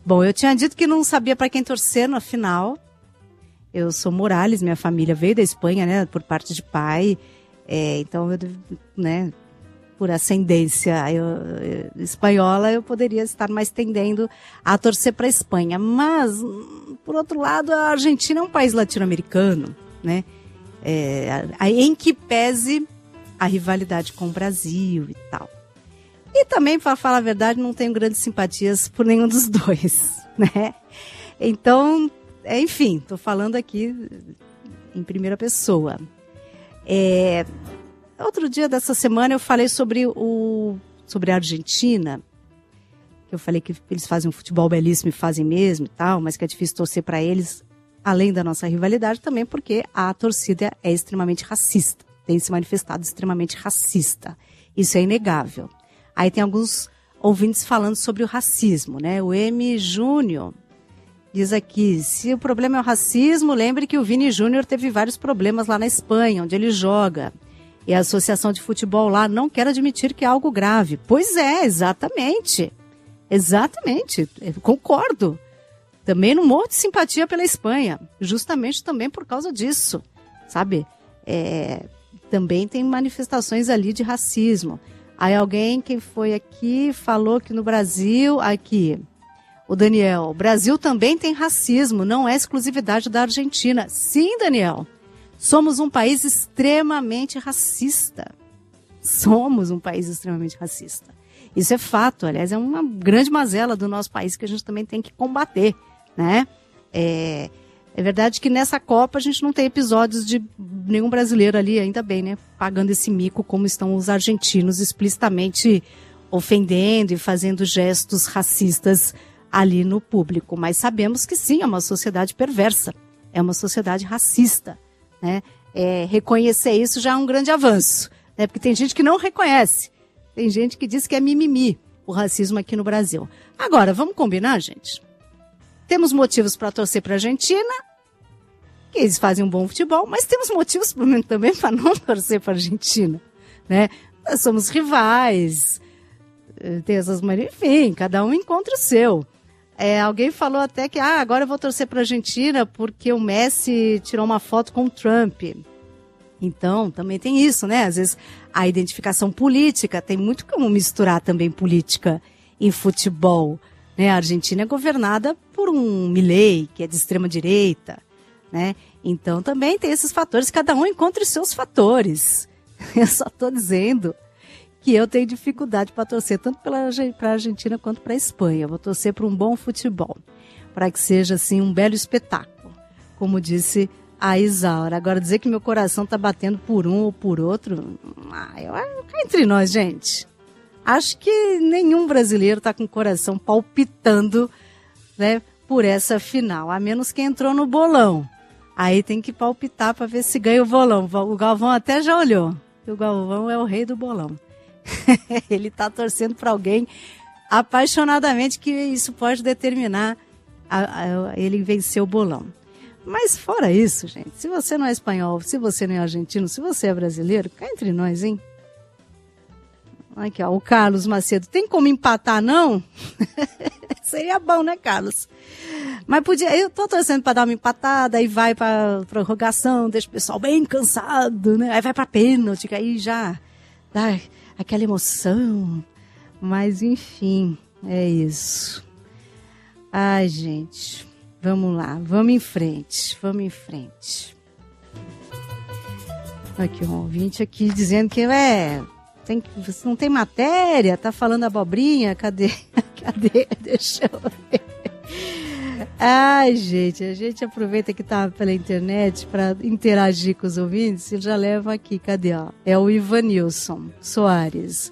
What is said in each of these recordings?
Bom, eu tinha dito que não sabia para quem torcer na final. Eu sou Morales, minha família veio da Espanha, né, por parte de pai. Então, né, por ascendência espanhola, eu poderia estar mais tendendo a torcer para a Espanha. Mas, por outro lado, a Argentina é um país latino-americano, né, em que pese a rivalidade com o Brasil e tal. E também, para falar a verdade, não tenho grandes simpatias por nenhum dos dois, né? Então, enfim, estou falando aqui em primeira pessoa. Outro dia dessa semana eu falei sobre a Argentina, que eu falei que eles fazem um futebol belíssimo e fazem mesmo e tal, mas que é difícil torcer para eles, além da nossa rivalidade também, porque a torcida é extremamente racista, tem se manifestado extremamente racista. Isso é inegável. Aí tem alguns ouvintes falando sobre o racismo, né? O M. Júnior diz aqui, se o problema é o racismo, lembre que o Vini Júnior teve vários problemas lá na Espanha, onde ele joga. E a Associação de Futebol lá não quer admitir que é algo grave. Pois é, exatamente. Exatamente, eu concordo. Também não morro de simpatia pela Espanha, justamente também por causa disso, sabe? Também tem manifestações ali de racismo. Aí alguém que foi aqui falou que no Brasil, aqui, o Daniel, o Brasil também tem racismo, não é exclusividade da Argentina. Sim, Daniel, somos um país extremamente racista. Somos um país extremamente racista. Isso é fato, aliás, é uma grande mazela do nosso país que a gente também tem que combater, né? É verdade que nessa Copa a gente não tem episódios de nenhum brasileiro ali, ainda bem, né? Pagando esse mico como estão os argentinos explicitamente ofendendo e fazendo gestos racistas ali no público. Mas sabemos que sim, é uma sociedade perversa, é uma sociedade racista, né? Reconhecer isso já é um grande avanço, né? Porque tem gente que não reconhece, tem gente que diz que é mimimi o racismo aqui no Brasil. Agora, vamos combinar, gente? Temos motivos para torcer para a Argentina, que eles fazem um bom futebol, mas temos motivos também para não torcer para a Argentina, né? Nós somos rivais, tem essas maneiras, enfim, cada um encontra o seu. Alguém falou até que agora eu vou torcer para a Argentina porque o Messi tirou uma foto com o Trump. Então, também tem isso, né? Às vezes a identificação política, tem muito como misturar também política e futebol. A Argentina é governada por um Milei, que é de extrema-direita, né? Então também tem esses fatores, cada um encontra os seus fatores. Eu só estou dizendo que eu tenho dificuldade para torcer tanto para a Argentina quanto para a Espanha. Eu vou torcer para um bom futebol, para que seja assim um belo espetáculo, como disse a Isaura. Agora dizer que meu coração está batendo por um ou por outro, cá entre nós, gente. Acho que nenhum brasileiro está com o coração palpitando, né, por essa final, a menos que entrou no bolão. Aí tem que palpitar para ver se ganha o bolão. O Galvão até já olhou. O Galvão é o rei do bolão. Ele está torcendo para alguém apaixonadamente, que isso pode determinar ele vencer o bolão. Mas fora isso, gente, se você não é espanhol, se você não é argentino, se você é brasileiro, cá entre nós, hein? Aqui, ó, o Carlos Macedo. Tem como empatar, não? Seria bom, né, Carlos? Mas podia. Eu tô torcendo para dar uma empatada, aí vai para prorrogação, deixa o pessoal bem cansado, né? Aí vai para pênalti, que aí já dá aquela emoção. Mas, enfim, é isso. Ai, gente, vamos lá, vamos em frente, vamos em frente. Aqui, um ouvinte aqui dizendo que você não tem matéria, tá falando abobrinha, cadê? Deixa eu ver. Ai, gente, a gente aproveita que tá pela internet para interagir com os ouvintes e já leva aqui, cadê? Ó? É o Ivanilson Soares.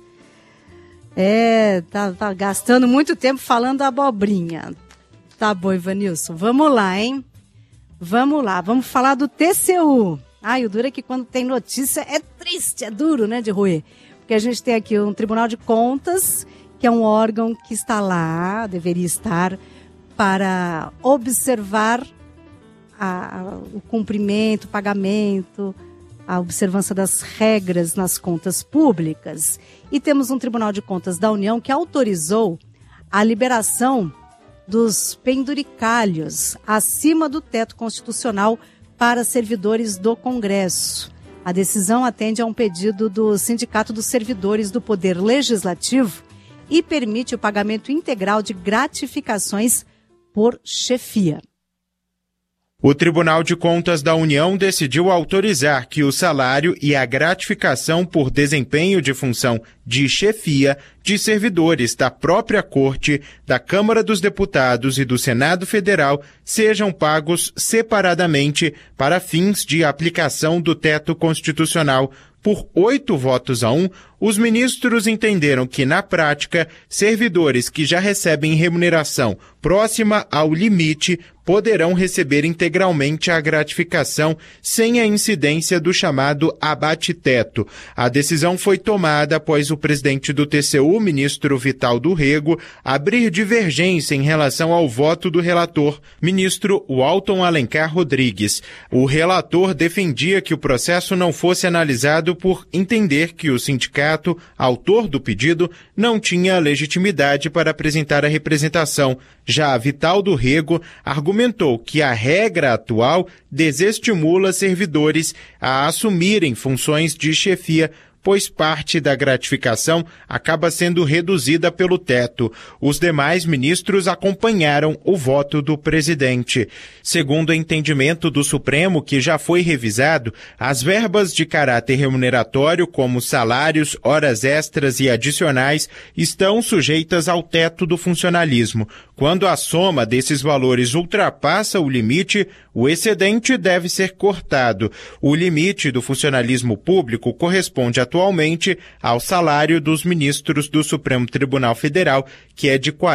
Tá gastando muito tempo falando abobrinha. Tá bom, Ivanilson, vamos lá, hein? Vamos lá, vamos falar do TCU. Ai, o duro é que quando tem notícia é triste, é duro, né, de roer. Porque a gente tem aqui um Tribunal de Contas, que é um órgão que está lá, deveria estar, para observar o cumprimento, o pagamento, a observância das regras nas contas públicas. E temos um Tribunal de Contas da União que autorizou a liberação dos penduricalhos acima do teto constitucional para servidores do Congresso. A decisão atende a um pedido do Sindicato dos Servidores do Poder Legislativo e permite o pagamento integral de gratificações por chefia. O Tribunal de Contas da União decidiu autorizar que o salário e a gratificação por desempenho de função de chefia de servidores da própria Corte, da Câmara dos Deputados e do Senado Federal sejam pagos separadamente para fins de aplicação do teto constitucional. Por 8 votos a 1, os ministros entenderam que, na prática, servidores que já recebem remuneração próxima ao limite poderão receber integralmente a gratificação sem a incidência do chamado abate-teto. A decisão foi tomada após o presidente do TCU, ministro Vital do Rego, abrir divergência em relação ao voto do relator, ministro Walton Alencar Rodrigues. O relator defendia que o processo não fosse analisado por entender que o sindicato, autor do pedido, não tinha legitimidade para apresentar a representação. Já Vital do Rego argumentou que a regra atual desestimula servidores a assumirem funções de chefia, pois parte da gratificação acaba sendo reduzida pelo teto. Os demais ministros acompanharam o voto do presidente. Segundo o entendimento do Supremo, que já foi revisado, as verbas de caráter remuneratório, como salários, horas extras e adicionais, estão sujeitas ao teto do funcionalismo. Quando a soma desses valores ultrapassa o limite, o excedente deve ser cortado. O limite do funcionalismo público corresponde atualmente ao salário dos ministros do Supremo Tribunal Federal, que é de R$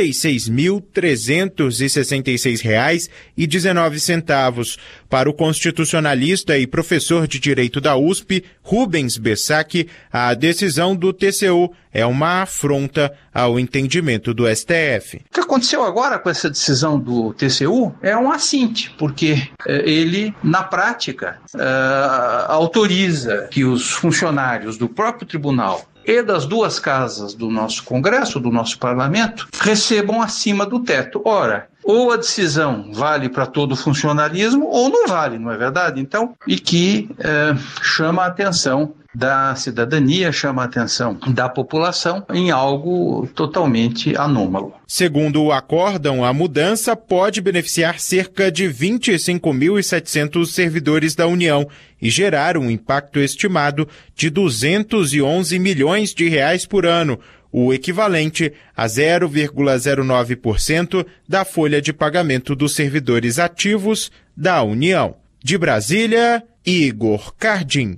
46.366,19. Para o constitucionalista e professor de Direito da USP, Rubens Bessac, a decisão do TCU é uma afronta ao entendimento do STF. O que aconteceu agora com essa decisão do TCU é um assinte, porque ele, na prática, autoriza que os funcionários do próprio tribunal e das duas casas do nosso Congresso, do nosso Parlamento, recebam acima do teto. Ora, ou a decisão vale para todo o funcionalismo ou não vale, não é verdade? Então, e que chama a atenção da cidadania, chama a atenção da população em algo totalmente anômalo. Segundo o acórdão, a mudança pode beneficiar cerca de 25.700 servidores da União e gerar um impacto estimado de 211 milhões de reais por ano, o equivalente a 0,09% da folha de pagamento dos servidores ativos da União. De Brasília, Igor Cardim.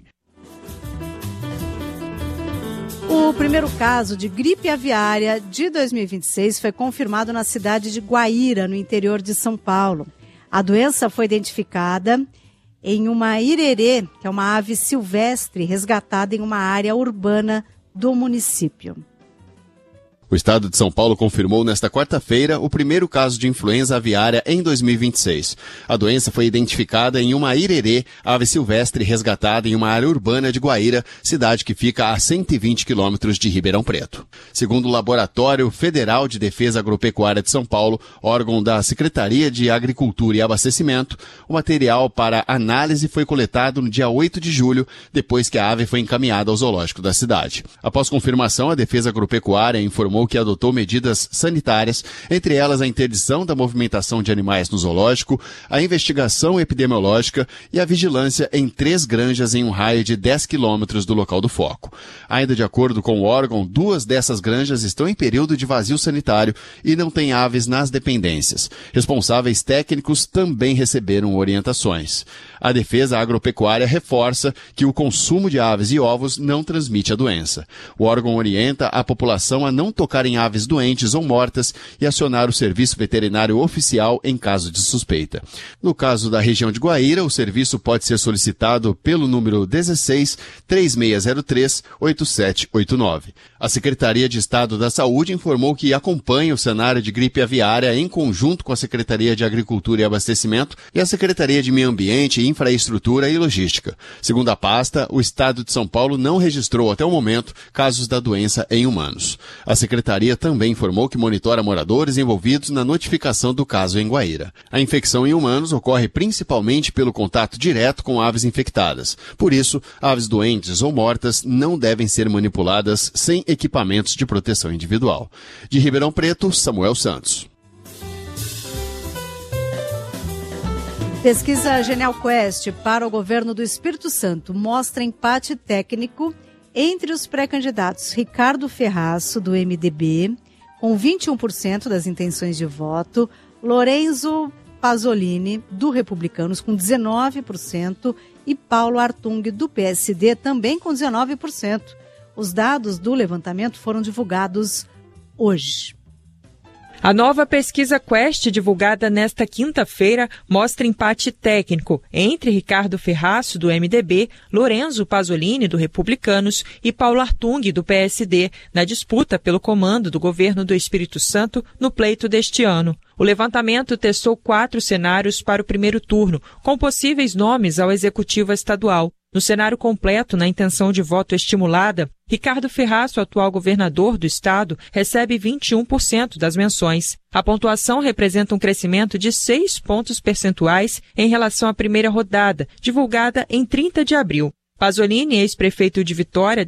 O primeiro caso de gripe aviária de 2026 foi confirmado na cidade de Guaíra, no interior de São Paulo. A doença foi identificada em uma irerê, que é uma ave silvestre resgatada em uma área urbana do município. O estado de São Paulo confirmou nesta quarta-feira o primeiro caso de influenza aviária em 2026. A doença foi identificada em uma irerê, ave silvestre resgatada em uma área urbana de Guaíra, cidade que fica a 120 quilômetros de Ribeirão Preto. Segundo o Laboratório Federal de Defesa Agropecuária de São Paulo, órgão da Secretaria de Agricultura e Abastecimento, o material para análise foi coletado no dia 8 de julho, depois que a ave foi encaminhada ao zoológico da cidade. Após confirmação, a Defesa Agropecuária informou que adotou medidas sanitárias, entre elas a interdição da movimentação de animais no zoológico, a investigação epidemiológica e a vigilância em 3 granjas em um raio de 10 quilômetros do local do foco. Ainda de acordo com o órgão, 2 dessas granjas estão em período de vazio sanitário e não têm aves nas dependências. Responsáveis técnicos também receberam orientações. A Defesa Agropecuária reforça que o consumo de aves e ovos não transmite a doença. O órgão orienta a população a não tocar em aves doentes ou mortas e acionar o serviço veterinário oficial em caso de suspeita. No caso da região de Guaíra, o serviço pode ser solicitado pelo número 16 3603 8789. A Secretaria de Estado da Saúde informou que acompanha o cenário de gripe aviária em conjunto com a Secretaria de Agricultura e Abastecimento e a Secretaria de Meio Ambiente, Infraestrutura e Logística. Segundo a pasta, o Estado de São Paulo não registrou até o momento casos da doença em humanos. A Secretaria secretaria também informou que monitora moradores envolvidos na notificação do caso em Guaíra. A infecção em humanos ocorre principalmente pelo contato direto com aves infectadas. Por isso, aves doentes ou mortas não devem ser manipuladas sem equipamentos de proteção individual. De Ribeirão Preto, Samuel Santos. Pesquisa Genial Quest para o governo do Espírito Santo mostra empate técnico entre os pré-candidatos Ricardo Ferraço, do MDB, com 21% das intenções de voto, Lorenzo Pasolini, do Republicanos, com 19%, e Paulo Artung, do PSD, também com 19%. Os dados do levantamento foram divulgados hoje. A nova pesquisa Quest, divulgada nesta quinta-feira, mostra empate técnico entre Ricardo Ferraço, do MDB, Lorenzo Pasolini, do Republicanos, e Paulo Artung, do PSD, na disputa pelo comando do governo do Espírito Santo no pleito deste ano. O levantamento testou 4 cenários para o primeiro turno, com possíveis nomes ao executivo estadual. No cenário completo, na intenção de voto estimulada, Ricardo Ferraço, atual governador do estado, recebe 21% das menções. A pontuação representa um crescimento de 6 pontos percentuais em relação à primeira rodada, divulgada em 30 de abril. Pasolini, ex-prefeito de Vitória,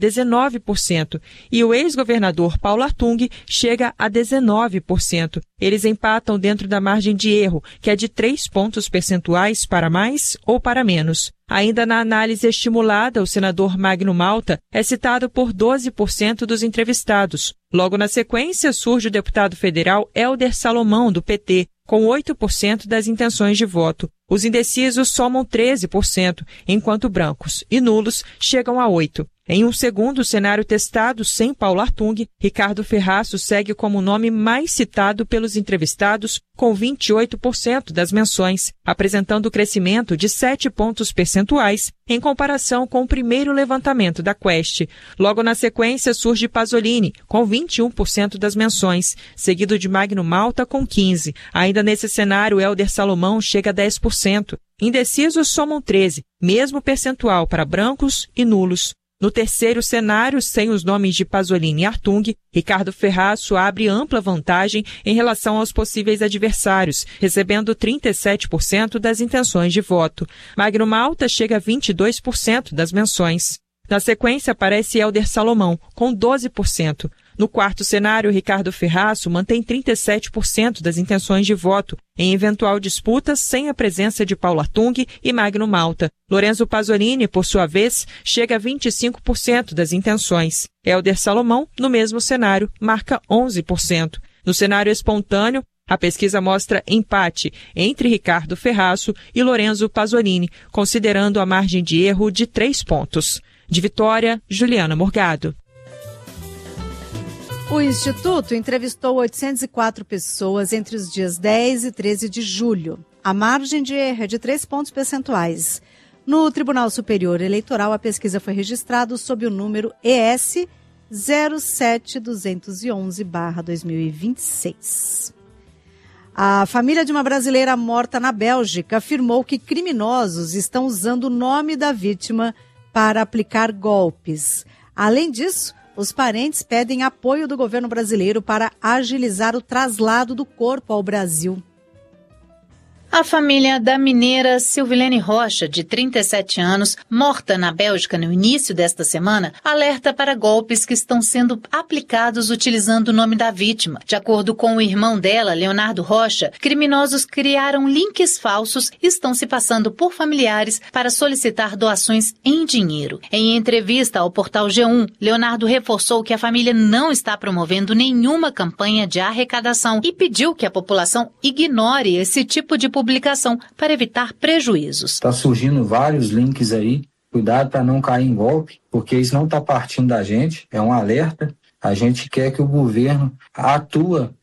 19%, e o ex-governador Paulo Artung chega a 19%. Eles empatam dentro da margem de erro, que é de 3 pontos percentuais para mais ou para menos. Ainda na análise estimulada, o senador Magno Malta é citado por 12% dos entrevistados. Logo na sequência, surge o deputado federal Hélder Salomão, do PT, com 8% das intenções de voto. Os indecisos somam 13%, enquanto brancos e nulos chegam a 8%. Em um segundo cenário testado, sem Paulo Artung, Ricardo Ferraço segue como o nome mais citado pelos entrevistados, com 28% das menções, apresentando crescimento de 7 pontos percentuais em comparação com o primeiro levantamento da Quest. Logo na sequência surge Pasolini, com 21% das menções, seguido de Magno Malta, com 15%. Ainda nesse cenário, Hélder Salomão chega a 10%. Indecisos somam 13%, mesmo percentual para brancos e nulos. No terceiro cenário, sem os nomes de Pasolini e Artung, Ricardo Ferraço abre ampla vantagem em relação aos possíveis adversários, recebendo 37% das intenções de voto. Magno Malta chega a 22% das menções. Na sequência, aparece Hélder Salomão, com 12%. No quarto cenário, Ricardo Ferraço mantém 37% das intenções de voto, em eventual disputa sem a presença de Paulo Artung e Magno Malta. Lorenzo Pasolini, por sua vez, chega a 25% das intenções. Hélder Salomão, no mesmo cenário, marca 11%. No cenário espontâneo, a pesquisa mostra empate entre Ricardo Ferraço e Lorenzo Pasolini, considerando a margem de erro de 3 pontos. De Vitória, Juliana Morgado. O Instituto entrevistou 804 pessoas entre os dias 10 e 13 de julho. A margem de erro é de 3 pontos percentuais. No Tribunal Superior Eleitoral, a pesquisa foi registrada sob o número ES 07211/2026. A família de uma brasileira morta na Bélgica afirmou que criminosos estão usando o nome da vítima para aplicar golpes. Além disso, os parentes pedem apoio do governo brasileiro para agilizar o traslado do corpo ao Brasil. A família da mineira Silvilene Rocha, de 37 anos, morta na Bélgica no início desta semana, alerta para golpes que estão sendo aplicados utilizando o nome da vítima. De acordo com o irmão dela, Leonardo Rocha, criminosos criaram links falsos e estão se passando por familiares para solicitar doações em dinheiro. Em entrevista ao portal G1, Leonardo reforçou que a família não está promovendo nenhuma campanha de arrecadação e pediu que a população ignore esse tipo de publicação para evitar prejuízos. Está surgindo vários links aí, cuidado para não cair em golpe, porque isso não está partindo da gente, é um alerta. A gente quer que o governo atue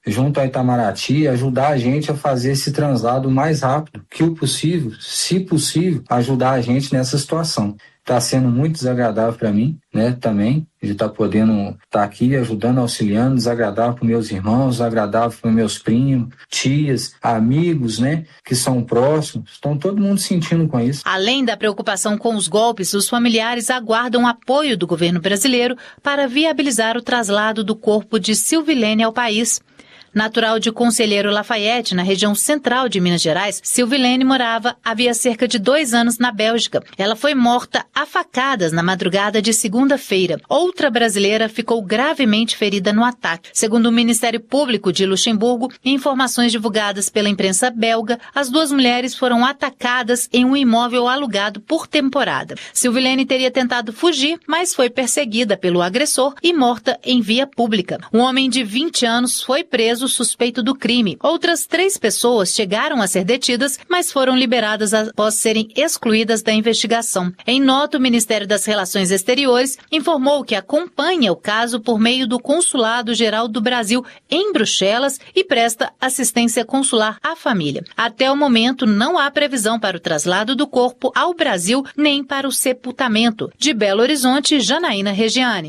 junto a Itamaraty, ajudar a gente a fazer esse translado o mais rápido que o possível, se possível, ajudar a gente nessa situação. Está sendo muito desagradável para mim, né, também, de estar podendo estar aqui ajudando, auxiliando, desagradável para meus irmãos, desagradável para meus primos, tias, amigos, né, que são próximos. Estão todo mundo sentindo com isso. Além da preocupação com os golpes, os familiares aguardam apoio do governo brasileiro para viabilizar o traslado do corpo de Silvilene ao país. Natural de Conselheiro Lafayette, na região central de Minas Gerais, Silvilene morava havia cerca de 2 anos na Bélgica. Ela foi morta a facadas na madrugada de segunda-feira. Outra brasileira ficou gravemente ferida no ataque. Segundo o Ministério Público de Luxemburgo e informações divulgadas pela imprensa belga, as 2 mulheres foram atacadas em um imóvel alugado por temporada. Silvilene teria tentado fugir, mas foi perseguida pelo agressor e morta em via pública. Um homem de 20 anos foi preso suspeito do crime. Outras 3 pessoas chegaram a ser detidas, mas foram liberadas após serem excluídas da investigação. Em nota, o Ministério das Relações Exteriores informou que acompanha o caso por meio do Consulado Geral do Brasil em Bruxelas e presta assistência consular à família. Até o momento, não há previsão para o traslado do corpo ao Brasil nem para o sepultamento. De Belo Horizonte, Janaína Regiane.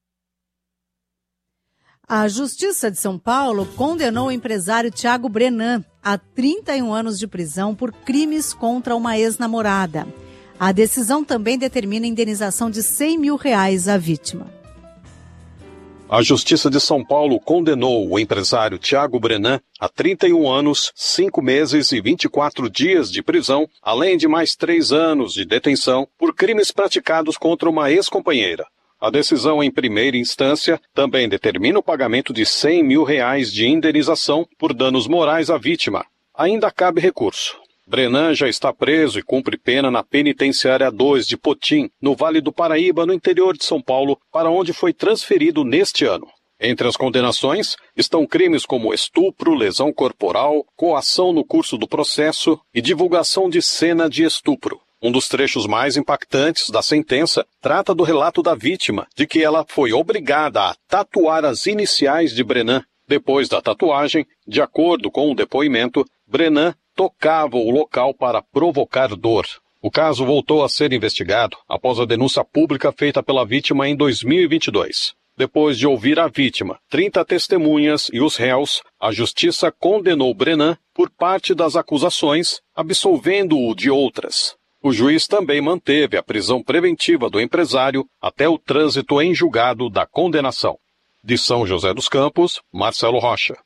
A Justiça de São Paulo condenou o empresário Thiago Brenan a 31 anos de prisão por crimes contra uma ex-namorada. A decisão também determina a indenização de R$100 mil à vítima. A Justiça de São Paulo condenou o empresário Thiago Brenan a 31 anos, 5 meses e 24 dias de prisão, além de mais 3 anos de detenção por crimes praticados contra uma ex-companheira. A decisão em primeira instância também determina o pagamento de R$100 mil de indenização por danos morais à vítima. Ainda cabe recurso. Brenan já está preso e cumpre pena na Penitenciária 2 de Potim, no Vale do Paraíba, no interior de São Paulo, para onde foi transferido neste ano. Entre as condenações estão crimes como estupro, lesão corporal, coação no curso do processo e divulgação de cena de estupro. Um dos trechos mais impactantes da sentença trata do relato da vítima, de que ela foi obrigada a tatuar as iniciais de Brenan. Depois da tatuagem, de acordo com o depoimento, Brenan tocava o local para provocar dor. O caso voltou a ser investigado após a denúncia pública feita pela vítima em 2022. Depois de ouvir a vítima, 30 testemunhas e os réus, a Justiça condenou Brenan por parte das acusações, absolvendo-o de outras. O juiz também manteve a prisão preventiva do empresário até o trânsito em julgado da condenação. De São José dos Campos, Marcelo Rocha.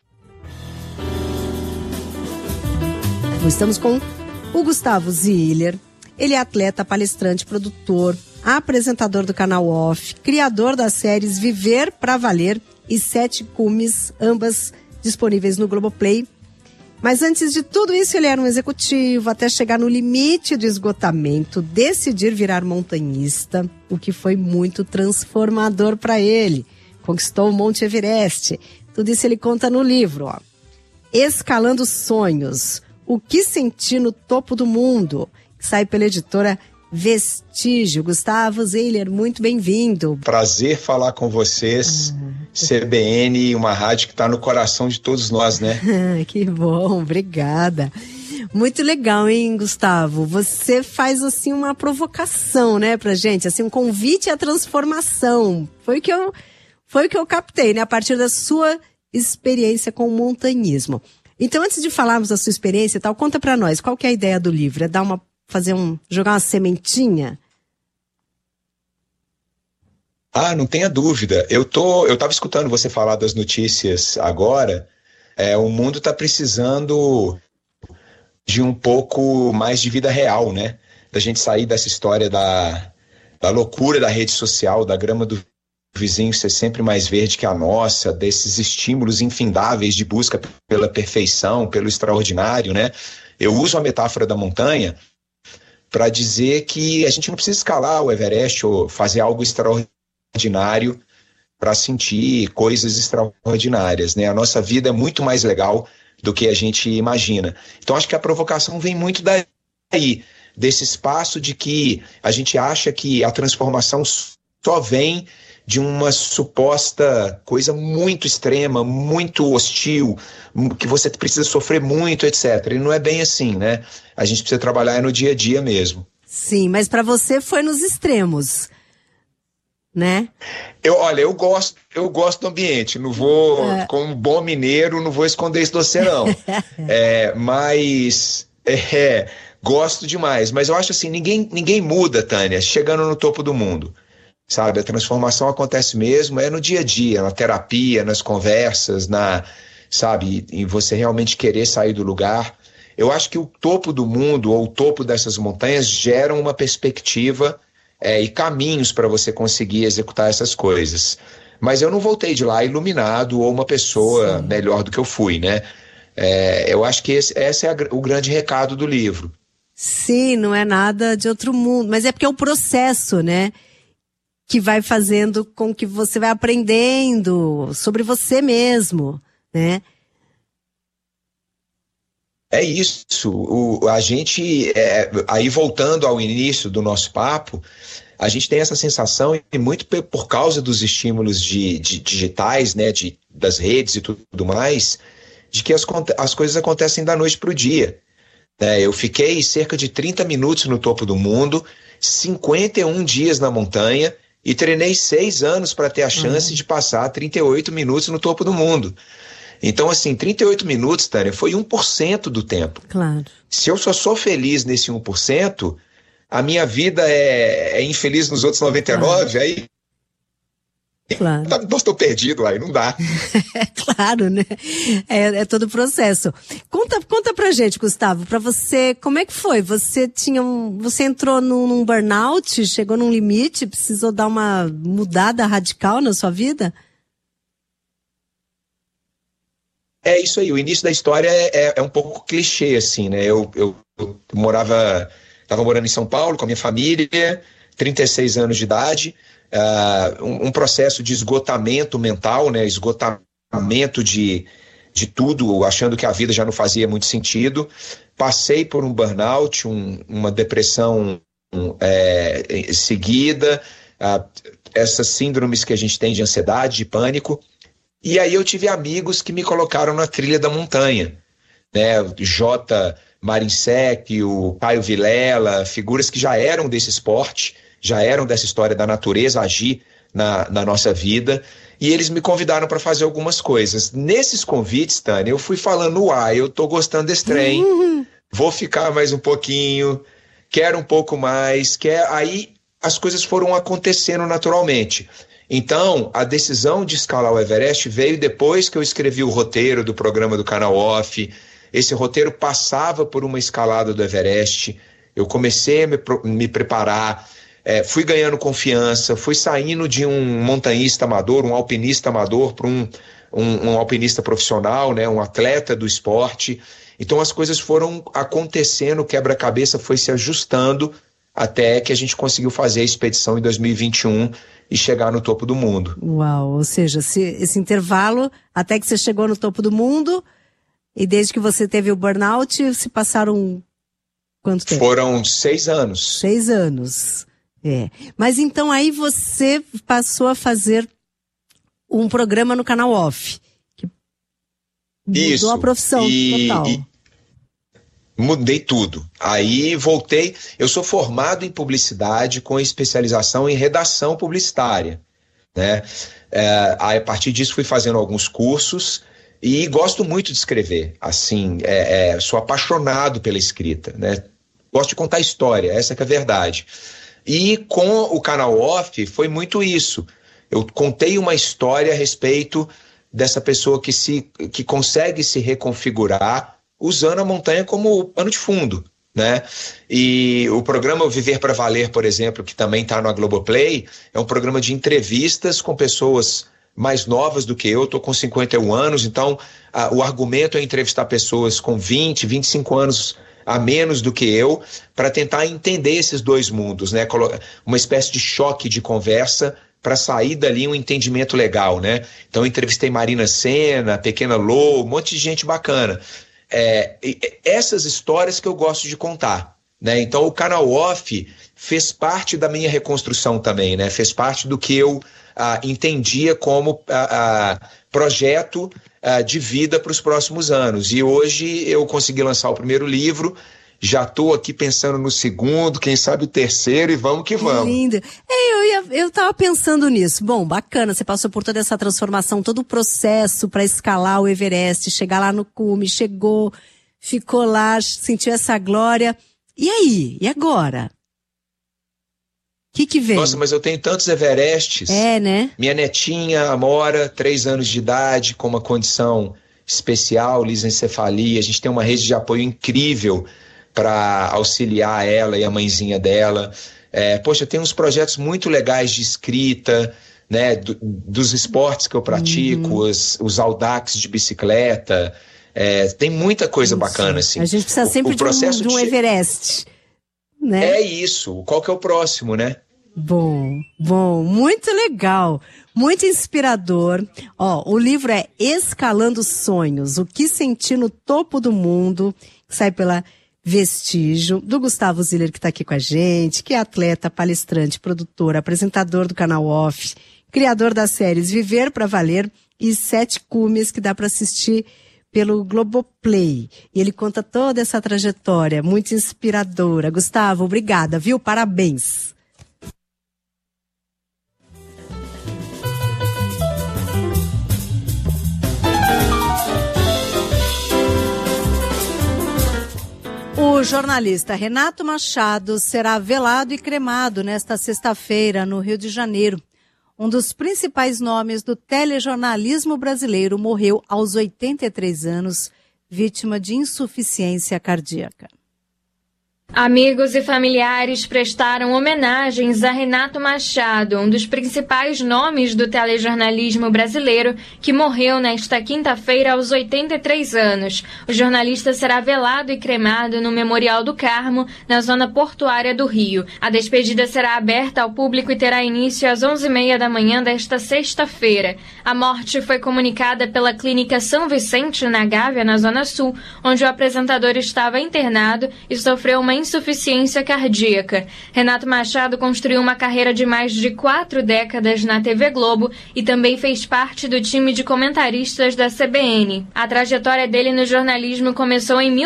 Estamos com o Gustavo Ziller. Ele é atleta, palestrante, produtor, apresentador do canal Off, criador das séries Viver pra Valer e 7 Cumes, ambas disponíveis no Globoplay. Mas antes de tudo isso, ele era um executivo até chegar no limite do esgotamento, decidir virar montanhista, o que foi muito transformador para ele. Conquistou o Monte Everest. Tudo isso ele conta no livro, ó. Escalando Sonhos, o que senti no topo do mundo, que sai pela editora Vestígio. Gustavo Ziller, muito bem-vindo. Prazer falar com vocês. CBN, uma rádio que está no coração de todos nós, né? Que bom, obrigada. Muito legal, hein, Gustavo? Você faz, assim, uma provocação, né, pra gente, assim, um convite à transformação. Foi o que eu captei, né, a partir da sua experiência com o montanhismo. Então, antes de falarmos da sua experiência e tal, conta pra nós, qual que é a ideia do livro? É jogar uma sementinha? Não tenha dúvida. Eu estava escutando você falar das notícias agora. O mundo está precisando de um pouco mais de vida real, né? Da gente sair dessa história da loucura da rede social, da grama do vizinho ser sempre mais verde que a nossa, desses estímulos infindáveis de busca pela perfeição, pelo extraordinário, né? Eu uso a metáfora da montanha para dizer que a gente não precisa escalar o Everest ou fazer algo extraordinário para sentir coisas extraordinárias, né? A nossa vida é muito mais legal do que a gente imagina. Então acho que a provocação vem muito daí, desse espaço de que a gente acha que a transformação só vem de uma suposta coisa muito extrema, muito hostil, que você precisa sofrer muito, etc. E não é bem assim, né? A gente precisa trabalhar no dia a dia mesmo. Sim, mas para você foi nos extremos, né? Eu gosto do ambiente, não vou, como um bom mineiro, não vou esconder isso do você, não. Gosto demais, mas eu acho assim, ninguém muda, Tânia, chegando no topo do mundo, sabe? A transformação acontece mesmo, no dia a dia, na terapia, nas conversas, sabe? Em você realmente querer sair do lugar. Eu acho que o topo do mundo, ou o topo dessas montanhas, geram uma perspectiva e caminhos para você conseguir executar essas coisas. Mas eu não voltei de lá iluminado ou uma pessoa melhor do que eu fui, né? Eu acho que esse é o grande recado do livro. Sim, não é nada de outro mundo, mas é porque é o processo, né? Que vai fazendo com que você vai aprendendo sobre você mesmo, né? É isso. A gente, aí voltando ao início do nosso papo, a gente tem essa sensação, e muito por causa dos estímulos digitais, né, das redes e tudo mais, de que as coisas acontecem da noite para o dia. Eu fiquei cerca de 30 minutos no topo do mundo, 51 dias na montanha, e treinei 6 anos para ter a chance de passar 38 minutos no topo do mundo. Então, assim, 38 minutos, Tânia, foi 1% do tempo. Claro. Se eu só sou feliz nesse 1%, a minha vida é infeliz nos outros 99%, aí... Claro. Então estou perdido aí, não dá. Claro, né? É todo o processo. Conta pra gente, Gustavo, pra você, como é que foi? Você entrou num burnout, chegou num limite, precisou dar uma mudada radical na sua vida? É isso aí, o início da história é um pouco clichê, assim, né? Eu estava morando em São Paulo com a minha família, 36 anos de idade, um processo de esgotamento mental, né? Esgotamento de tudo, achando que a vida já não fazia muito sentido. Passei por um burnout, uma depressão seguida, essas síndromes que a gente tem de ansiedade, de pânico. E aí eu tive amigos que me colocaram na trilha da montanha, né? O J. Marinsek, o Caio Vilela, figuras que já eram desse esporte, já eram dessa história da natureza agir na nossa vida, e eles me convidaram para fazer algumas coisas. Nesses convites, Tânia, eu fui falando, eu tô gostando desse trem, vou ficar mais um pouquinho, quero um pouco mais, aí as coisas foram acontecendo naturalmente. Então, a decisão de escalar o Everest veio depois que eu escrevi o roteiro do programa do Canal Off. Esse roteiro passava por uma escalada do Everest. Eu comecei a me preparar, fui ganhando confiança, fui saindo de um montanhista amador, um alpinista amador, para um alpinista profissional, né, um atleta do esporte. Então as coisas foram acontecendo, o quebra-cabeça foi se ajustando até que a gente conseguiu fazer a expedição em 2021 e chegar no topo do mundo. Uau, ou seja, esse intervalo até que você chegou no topo do mundo, e desde que você teve o burnout, se passaram quanto tempo? Foram 6 anos. 6 anos, Mas então aí você passou a fazer um programa no Canal Off, que mudou a profissão total. Mudei tudo. Aí voltei. Eu sou formado em publicidade com especialização em redação publicitária, né? Aí, a partir disso fui fazendo alguns cursos e gosto muito de escrever. Assim, sou apaixonado pela escrita, né? Gosto de contar história, essa que é a verdade. E com o Canal Off foi muito isso. Eu contei uma história a respeito dessa pessoa que consegue se reconfigurar usando a montanha como pano de fundo, né? E o programa Viver para Valer, por exemplo, que também está no Globoplay, é um programa de entrevistas com pessoas mais novas do que eu. Estou com 51 anos, então o argumento é entrevistar pessoas com 20, 25 anos a menos do que eu, para tentar entender esses dois mundos, né? Uma espécie de choque de conversa para sair dali um entendimento legal, né? Então eu entrevistei Marina Sena, Pequena Lô, um monte de gente bacana. Essas histórias que eu gosto de contar, né? Então o canal off fez parte da minha reconstrução também, né? Fez parte do que eu entendia como projeto de vida para os próximos anos. E hoje eu consegui lançar o primeiro livro, já estou aqui pensando no segundo, quem sabe o terceiro, e vamos que vamos. Lindo. Eu estava pensando nisso. Bom, bacana, você passou por toda essa transformação, todo o processo para escalar o Everest, chegar lá no cume, chegou, ficou lá, sentiu essa glória. E aí? E agora? O que vem? Nossa, mas eu tenho tantos Everestes. Né? Minha netinha, Amora, 3 anos de idade, com uma condição especial, lisencefalia. A gente tem uma rede de apoio incrível para auxiliar ela e a mãezinha dela. Poxa, tem uns projetos muito legais de escrita, né? Dos esportes que eu pratico, os audax de bicicleta. Tem muita coisa bacana, assim. A gente precisa sempre de um Everest. Né? É isso. Qual que é o próximo, né? Bom, muito legal, muito inspirador. O livro é Escalando Sonhos, o que senti no topo do mundo, que sai pela Vestígio, do Gustavo Ziller, que está aqui com a gente, que é atleta, palestrante, produtor, apresentador do canal Off, criador das séries Viver pra Valer e 7 Cumes, que dá para assistir pelo Globoplay. E ele conta toda essa trajetória, muito inspiradora. Gustavo, obrigada, viu? Parabéns. O jornalista Renato Machado será velado e cremado nesta sexta-feira no Rio de Janeiro. Um dos principais nomes do telejornalismo brasileiro morreu aos 83 anos, vítima de insuficiência cardíaca. Amigos e familiares prestaram homenagens a Renato Machado, um dos principais nomes do telejornalismo brasileiro, que morreu nesta quinta-feira aos 83 anos. O jornalista será velado e cremado no Memorial do Carmo, na zona portuária do Rio. A despedida será aberta ao público e terá início às 11h30 da manhã desta sexta-feira. A morte foi comunicada pela Clínica São Vicente, na Gávea, na Zona Sul, onde o apresentador estava internado e sofreu uma insuficiência cardíaca. Renato Machado construiu uma carreira de mais de 4 décadas na TV Globo e também fez parte do time de comentaristas da CBN. A trajetória dele no jornalismo começou em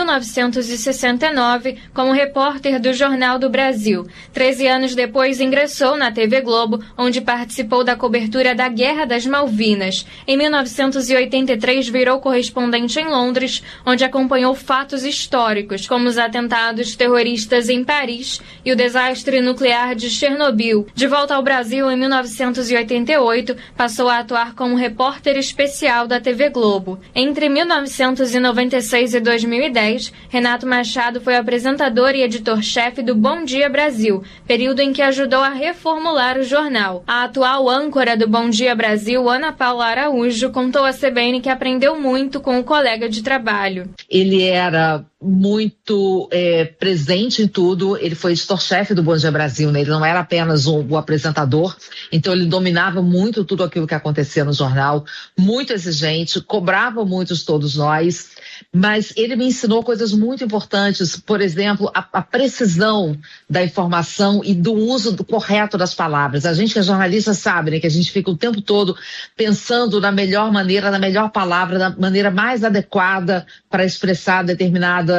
1969 como repórter do Jornal do Brasil. 13 anos depois ingressou na TV Globo, onde participou da cobertura da Guerra das Malvinas. Em 1983 virou correspondente em Londres, onde acompanhou fatos históricos, como os atentados terroristas em Paris e o desastre nuclear de Chernobyl. De volta ao Brasil em 1988, passou a atuar como repórter especial da TV Globo. Entre 1996 e 2010, Renato Machado foi apresentador e editor-chefe do Bom Dia Brasil, período em que ajudou a reformular o jornal. A atual âncora do Bom Dia Brasil, Ana Paula Araújo, contou à CBN que aprendeu muito com o colega de trabalho. Ele era muito presente em tudo. Ele foi editor-chefe do Bom Dia Brasil, né? Ele não era apenas o apresentador, então ele dominava muito tudo aquilo que acontecia no jornal, muito exigente, cobrava muito de todos nós, mas ele me ensinou coisas muito importantes, por exemplo, a precisão da informação e do uso correto das palavras. A gente que é jornalista sabe, né, que a gente fica o tempo todo pensando na melhor maneira, na melhor palavra, na maneira mais adequada para expressar determinada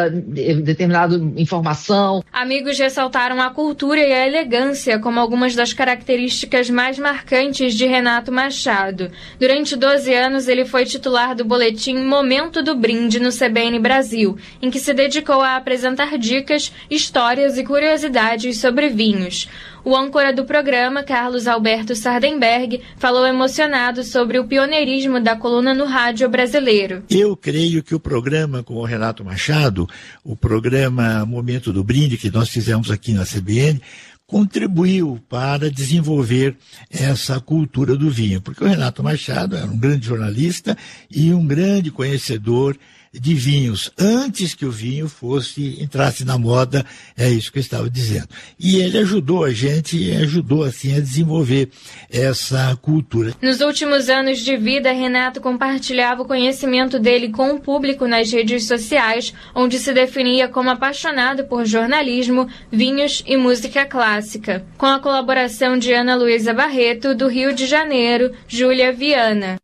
informação. Amigos ressaltaram a cultura e a elegância como algumas das características mais marcantes de Renato Machado. Durante 12 anos, ele foi titular do boletim Momento do Brinde no CBN Brasil, em que se dedicou a apresentar dicas, histórias e curiosidades sobre vinhos. O âncora do programa, Carlos Alberto Sardenberg, falou emocionado sobre o pioneirismo da coluna no rádio brasileiro. Eu creio que o programa com o Renato Machado, o programa Momento do Brinde, que nós fizemos aqui na CBN, contribuiu para desenvolver essa cultura do vinho, porque o Renato Machado era um grande jornalista e um grande conhecedor de vinhos, antes que o vinho entrasse na moda, é isso que eu estava dizendo. E ele ajudou a gente, assim, a desenvolver essa cultura. Nos últimos anos de vida, Renato compartilhava o conhecimento dele com o público nas redes sociais, onde se definia como apaixonado por jornalismo, vinhos e música clássica. Com a colaboração de Ana Luísa Barreto, do Rio de Janeiro, Júlia Viana.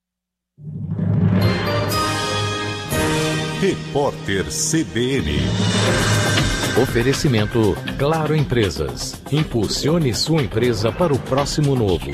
Repórter CBN. Oferecimento Claro Empresas. Impulsione sua empresa para o próximo novo.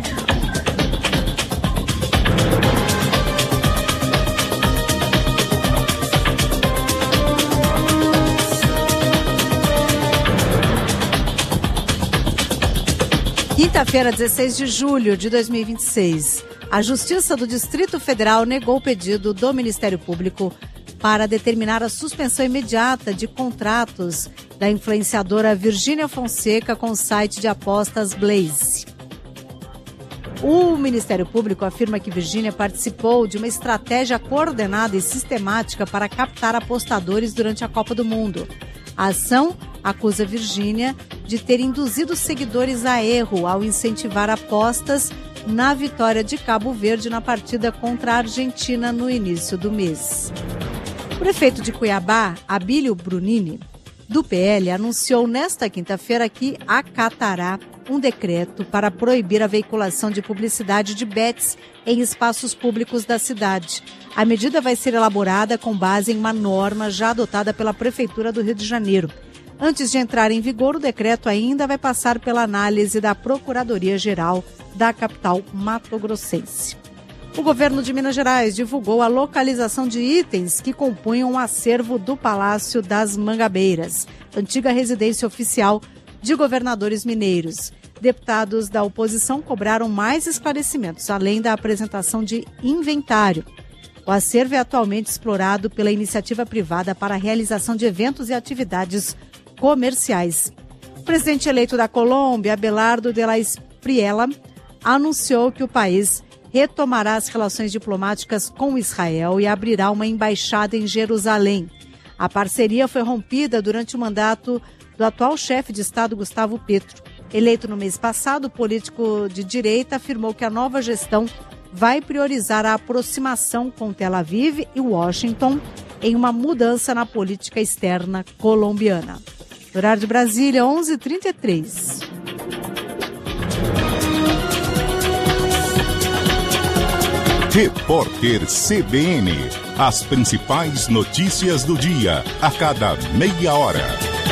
Quinta-feira, 16 de julho de 2026, a Justiça do Distrito Federal negou o pedido do Ministério Público para determinar a suspensão imediata de contratos da influenciadora Virgínia Fonseca com o site de apostas Blaze. O Ministério Público afirma que Virgínia participou de uma estratégia coordenada e sistemática para captar apostadores durante a Copa do Mundo. A ação acusa Virgínia de ter induzido seguidores a erro ao incentivar apostas na vitória de Cabo Verde na partida contra a Argentina no início do mês. O prefeito de Cuiabá, Abílio Brunini, do PL, anunciou nesta quinta-feira que acatará um decreto para proibir a veiculação de publicidade de bets em espaços públicos da cidade. A medida vai ser elaborada com base em uma norma já adotada pela Prefeitura do Rio de Janeiro. Antes de entrar em vigor, o decreto ainda vai passar pela análise da Procuradoria-Geral da capital mato-grossense. O governo de Minas Gerais divulgou a localização de itens que compunham o acervo do Palácio das Mangabeiras, antiga residência oficial de governadores mineiros. Deputados da oposição cobraram mais esclarecimentos, além da apresentação de inventário. O acervo é atualmente explorado pela iniciativa privada para a realização de eventos e atividades comerciais. O presidente eleito da Colômbia, Abelardo de la Espriella, anunciou que o país retomará as relações diplomáticas com Israel e abrirá uma embaixada em Jerusalém. A parceria foi rompida durante o mandato do atual chefe de Estado, Gustavo Petro. Eleito no mês passado, o político de direita afirmou que a nova gestão vai priorizar a aproximação com Tel Aviv e Washington em uma mudança na política externa colombiana. Horário de Brasília, 11h33. Repórter CBN. As principais notícias do dia, a cada meia hora.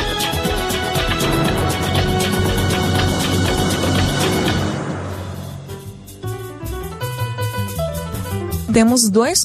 Temos dois.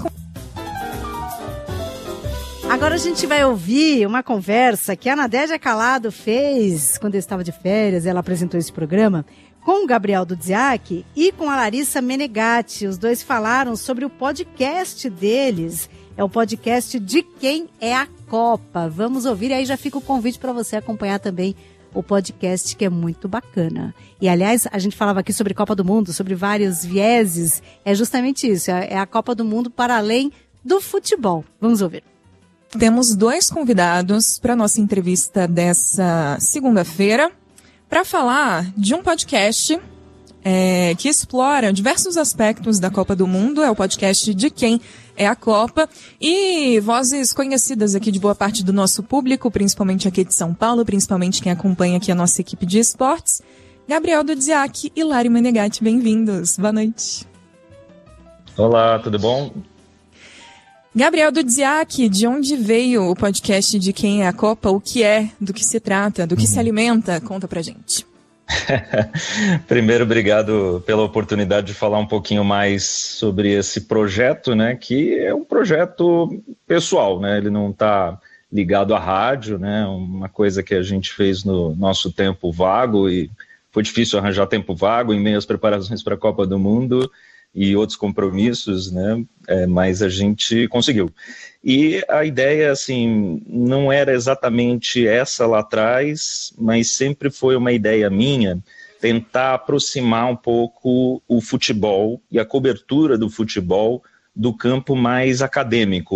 Agora a gente vai ouvir uma conversa que a Nadégia Calado fez quando eu estava de férias. Ela apresentou esse programa com o Gabriel Dudziak e com a Larissa Menegatti. Os dois falaram sobre o podcast deles. É o podcast De Quem é a Copa. Vamos ouvir e aí já fica o convite para você acompanhar também o podcast, que é muito bacana. E, aliás, a gente falava aqui sobre Copa do Mundo, sobre vários vieses. É justamente isso, é a Copa do Mundo para além do futebol. Vamos ouvir. Temos dois convidados para a nossa entrevista dessa segunda-feira para falar de um podcast que explora diversos aspectos da Copa do Mundo. É o podcast De Quem é a Copa. E vozes conhecidas aqui de boa parte do nosso público, principalmente aqui de São Paulo, principalmente quem acompanha aqui a nossa equipe de esportes. Gabriel Dudziak e Lari Menegatti, bem-vindos. Boa noite. Olá, tudo bom? Gabriel Dudziak, de onde veio o podcast De Quem é a Copa? O que é? Do que se trata? Do que se alimenta? Conta pra gente. Primeiro, obrigado pela oportunidade de falar um pouquinho mais sobre esse projeto, né, que é um projeto pessoal, né, ele não está ligado à rádio, né, uma coisa que a gente fez no nosso tempo vago e foi difícil arranjar tempo vago em meio às preparações para a Copa do Mundo e outros compromissos, né, mas a gente conseguiu. E a ideia, assim, não era exatamente essa lá atrás, mas sempre foi uma ideia minha tentar aproximar um pouco o futebol e a cobertura do futebol do campo mais acadêmico,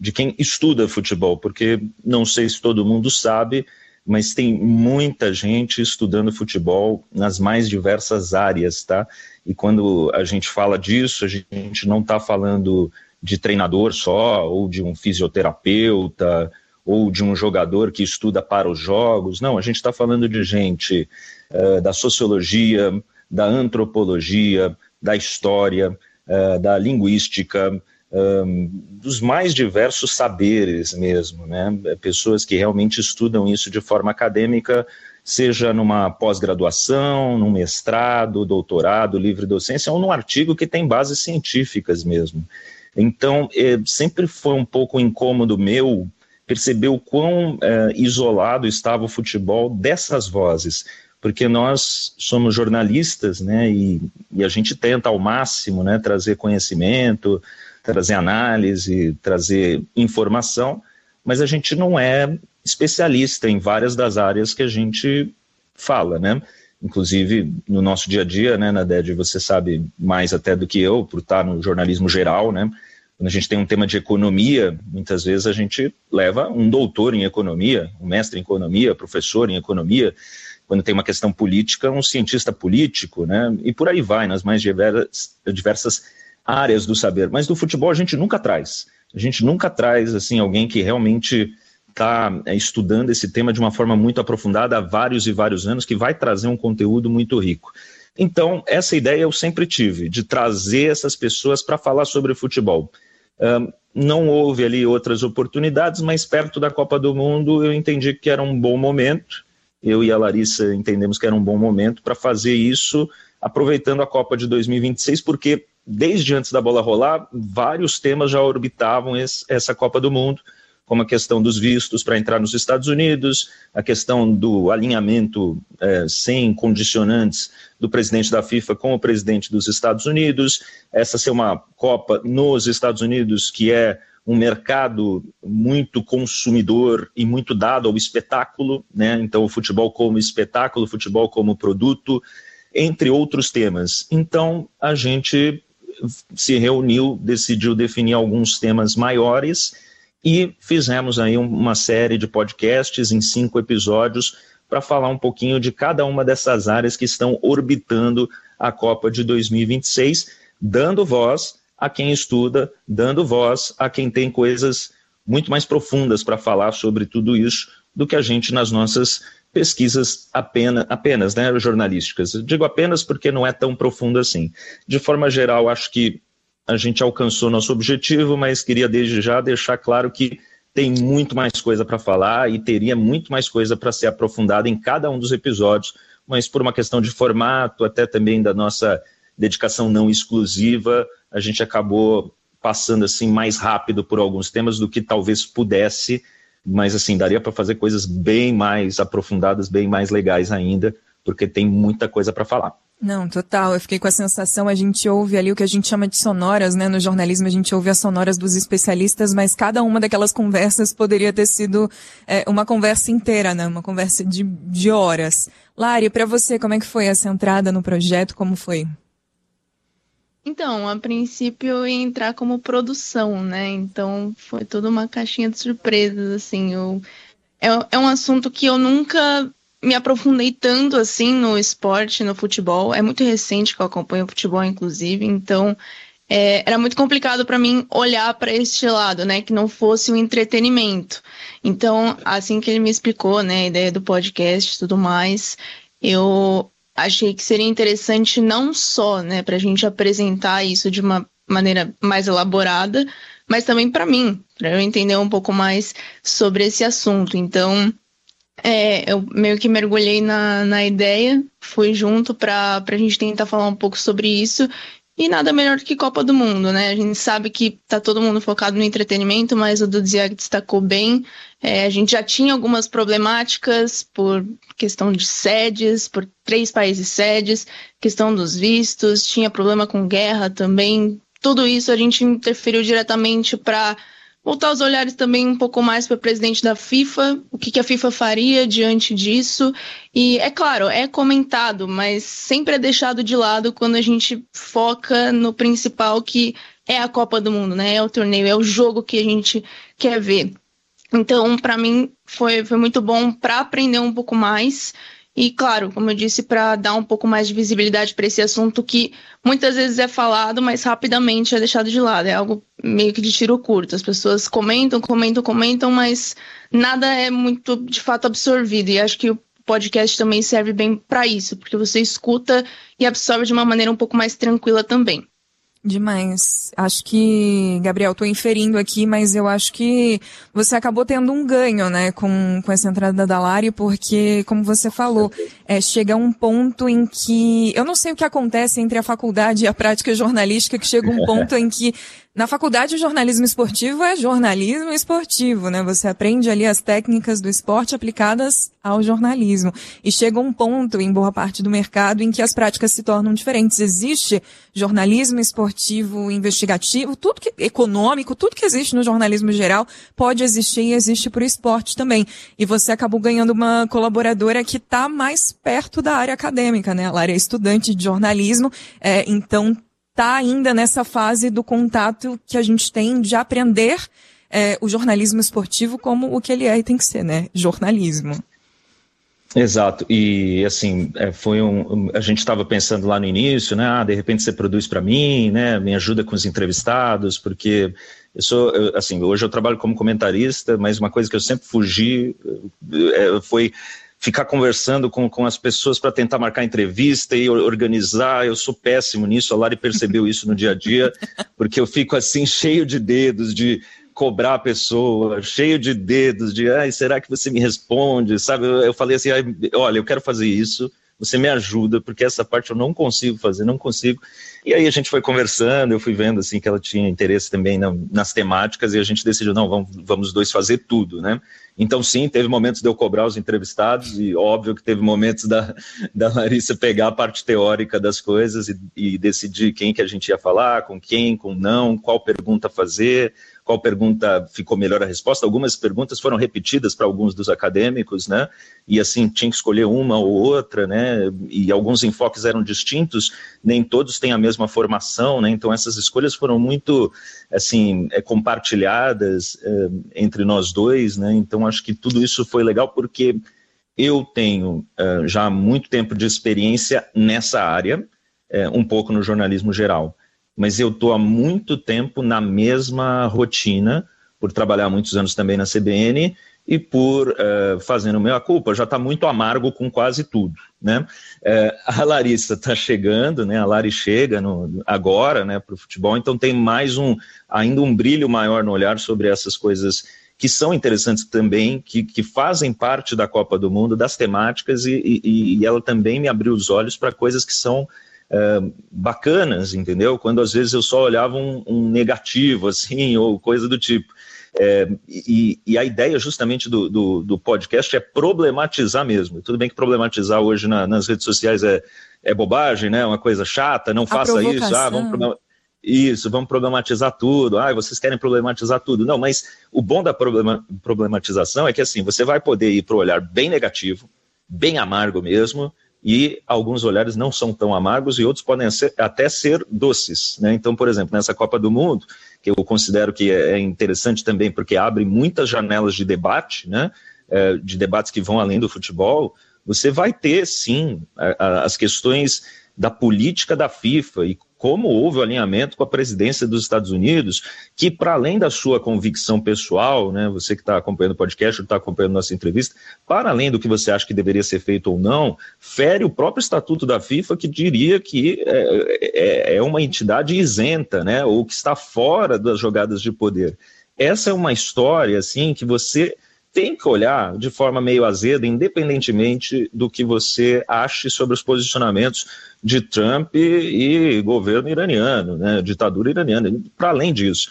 de quem estuda futebol, porque não sei se todo mundo sabe, mas tem muita gente estudando futebol nas mais diversas áreas, tá? E quando a gente fala disso, a gente não está falando de treinador só, ou de um fisioterapeuta, ou de um jogador que estuda para os jogos. Não, a gente está falando de gente da sociologia, da antropologia, da história, da linguística, dos mais diversos saberes mesmo, né? Pessoas que realmente estudam isso de forma acadêmica, seja numa pós-graduação, num mestrado, doutorado, livre docência, ou num artigo que tem bases científicas mesmo. Então, sempre foi um pouco incômodo meu perceber o quão isolado estava o futebol dessas vozes, porque nós somos jornalistas, né, e a gente tenta ao máximo, né, trazer conhecimento, trazer análise, trazer informação, mas a gente não é especialista em várias das áreas que a gente fala, né? Inclusive no nosso dia a dia, né, Nadege, você sabe mais até do que eu, por estar no jornalismo geral, né? Quando a gente tem um tema de economia, muitas vezes a gente leva um doutor em economia, um mestre em economia, professor em economia. Quando tem uma questão política, um cientista político, né? E por aí vai, nas mais diversas áreas do saber. Mas do futebol a gente nunca traz. A gente nunca traz assim, alguém que realmente está estudando esse tema de uma forma muito aprofundada há vários e vários anos, que vai trazer um conteúdo muito rico. Então, essa ideia eu sempre tive, de trazer essas pessoas para falar sobre futebol. Não houve ali outras oportunidades, mas perto da Copa do Mundo eu entendi que era um bom momento. Eu e a Larissa entendemos que era um bom momento para fazer isso, aproveitando a Copa de 2026, porque desde antes da bola rolar, vários temas já orbitavam essa Copa do Mundo, como a questão dos vistos para entrar nos Estados Unidos, a questão do alinhamento sem condicionantes do presidente da FIFA com o presidente dos Estados Unidos, essa ser uma Copa nos Estados Unidos, que é um mercado muito consumidor e muito dado ao espetáculo, né? Então o futebol como espetáculo, o futebol como produto, entre outros temas. Então a gente se reuniu, decidiu definir alguns temas maiores e fizemos aí uma série de podcasts em 5 episódios para falar um pouquinho de cada uma dessas áreas que estão orbitando a Copa de 2026, dando voz a quem estuda, dando voz a quem tem coisas muito mais profundas para falar sobre tudo isso do que a gente nas nossas pesquisas apenas, né, jornalísticas. Eu digo apenas porque não é tão profundo assim. De forma geral, acho que a gente alcançou nosso objetivo, mas queria desde já deixar claro que tem muito mais coisa para falar e teria muito mais coisa para ser aprofundada em cada um dos episódios, mas por uma questão de formato, até também da nossa dedicação não exclusiva, a gente acabou passando assim mais rápido por alguns temas do que talvez pudesse, mas assim, daria para fazer coisas bem mais aprofundadas, bem mais legais ainda, porque tem muita coisa para falar. Não, total, eu fiquei com a sensação, a gente ouve ali o que a gente chama de sonoras, né, no jornalismo a gente ouve as sonoras dos especialistas, mas cada uma daquelas conversas poderia ter sido uma conversa inteira, né, uma conversa de horas. Lari, para você, como é que foi essa entrada no projeto, como foi? Então, a princípio eu ia entrar como produção, né, então foi toda uma caixinha de surpresas, assim, é um assunto que eu nunca me aprofundei tanto assim no esporte, no futebol. É muito recente que eu acompanho o futebol, inclusive, então era muito complicado para mim olhar para este lado, né, que não fosse um entretenimento. Então, assim que ele me explicou, né, a ideia do podcast e tudo mais, eu achei que seria interessante não só, né, para a gente apresentar isso de uma maneira mais elaborada, mas também para mim, para eu entender um pouco mais sobre esse assunto. Então, eu meio que mergulhei na ideia, fui junto para a gente tentar falar um pouco sobre isso, e nada melhor do que Copa do Mundo, né? A gente sabe que tá todo mundo focado no entretenimento, mas o Dudziak destacou bem. A gente já tinha algumas problemáticas por questão de sedes, por 3 países sedes, questão dos vistos, tinha problema com guerra também. Tudo isso a gente interferiu diretamente para voltar os olhares também um pouco mais para o presidente da FIFA, o que a FIFA faria diante disso. E, é claro, é comentado, mas sempre é deixado de lado quando a gente foca no principal, que é a Copa do Mundo, né? É o torneio, é o jogo que a gente quer ver. Então, para mim, foi muito bom para aprender um pouco mais e, claro, como eu disse, para dar um pouco mais de visibilidade para esse assunto que muitas vezes é falado, mas rapidamente é deixado de lado. É algo meio que de tiro curto. As pessoas comentam, mas nada é muito, de fato, absorvido. E acho que o podcast também serve bem para isso, porque você escuta e absorve de uma maneira um pouco mais tranquila também. Demais. Acho que, Gabriel, tô inferindo aqui, mas eu acho que você acabou tendo um ganho, né, com essa entrada da Lari, porque, como você falou, chega um ponto em que, eu não sei o que acontece entre a faculdade e a prática jornalística, que chega um ponto em que, na faculdade, o jornalismo esportivo é jornalismo esportivo, né? Você aprende ali as técnicas do esporte aplicadas ao jornalismo. E chega um ponto, em boa parte do mercado, em que as práticas se tornam diferentes. Existe jornalismo esportivo investigativo, tudo que econômico, tudo que existe no jornalismo geral pode existir e existe para o esporte também. E você acabou ganhando uma colaboradora que está mais perto da área acadêmica, né? Ela é estudante de jornalismo, então está ainda nessa fase do contato que a gente tem de aprender o jornalismo esportivo como o que ele é e tem que ser, né? Jornalismo. Exato, e assim, a gente estava pensando lá no início, né, de repente você produz para mim, né, me ajuda com os entrevistados, porque hoje eu trabalho como comentarista, mas uma coisa que eu sempre fugi foi ficar conversando com as pessoas para tentar marcar entrevista e organizar. Eu sou péssimo nisso, a Lari percebeu isso no dia a dia, porque eu fico assim cheio de dedos de cobrar a pessoa, cheio de dedos de, será que você me responde, sabe? Eu falei assim, olha, eu quero fazer isso, você me ajuda, porque essa parte eu não consigo fazer, não consigo. E aí a gente foi conversando, eu fui vendo assim que ela tinha interesse também nas temáticas e a gente decidiu, não, vamos os dois fazer tudo, né? Então sim, teve momentos de eu cobrar os entrevistados e óbvio que teve momentos da Larissa pegar a parte teórica das coisas e decidir quem que a gente ia falar, com quem, com não, qual pergunta fazer, qual pergunta ficou melhor a resposta. Algumas perguntas foram repetidas para alguns dos acadêmicos, né? E assim, tinha que escolher uma ou outra, né? E alguns enfoques eram distintos, nem todos têm a mesma formação, né? Então essas escolhas foram muito, assim, compartilhadas entre nós dois, né? Então acho que tudo isso foi legal porque eu tenho já muito tempo de experiência nessa área, um pouco no jornalismo geral. Mas eu estou há muito tempo na mesma rotina, por trabalhar muitos anos também na CBN e por fazendo meia-culpa, já está muito amargo com quase tudo, né? A Larissa está chegando, né? A Lari chega agora, né, para o futebol, então tem mais ainda um brilho maior no olhar sobre essas coisas que são interessantes também, que fazem parte da Copa do Mundo, das temáticas, e ela também me abriu os olhos para coisas que são bacanas, entendeu? Quando às vezes eu só olhava um negativo, assim, ou coisa do tipo. E a ideia justamente do podcast é problematizar mesmo. Tudo bem que problematizar hoje nas redes sociais é bobagem, né? Uma coisa chata, não faça isso, vamos problematizar tudo. Vocês querem problematizar tudo. Não, mas o bom da problematização é que assim, você vai poder ir para o olhar bem negativo, bem amargo mesmo, e alguns olhares não são tão amargos e outros podem até ser doces, né? Então, por exemplo, nessa Copa do Mundo, que eu considero que é interessante também porque abre muitas janelas de debate, né? De debates que vão além do futebol, você vai ter, sim, as questões da política da FIFA e como houve o alinhamento com a presidência dos Estados Unidos, que para além da sua convicção pessoal, né, você que está acompanhando o podcast ou está acompanhando nossa entrevista, para além do que você acha que deveria ser feito ou não, fere o próprio estatuto da FIFA que diria que é uma entidade isenta, né, ou que está fora das jogadas de poder. Essa é uma história assim, que você tem que olhar de forma meio azeda, independentemente do que você ache sobre os posicionamentos de Trump e governo iraniano, né, ditadura iraniana. Para além disso,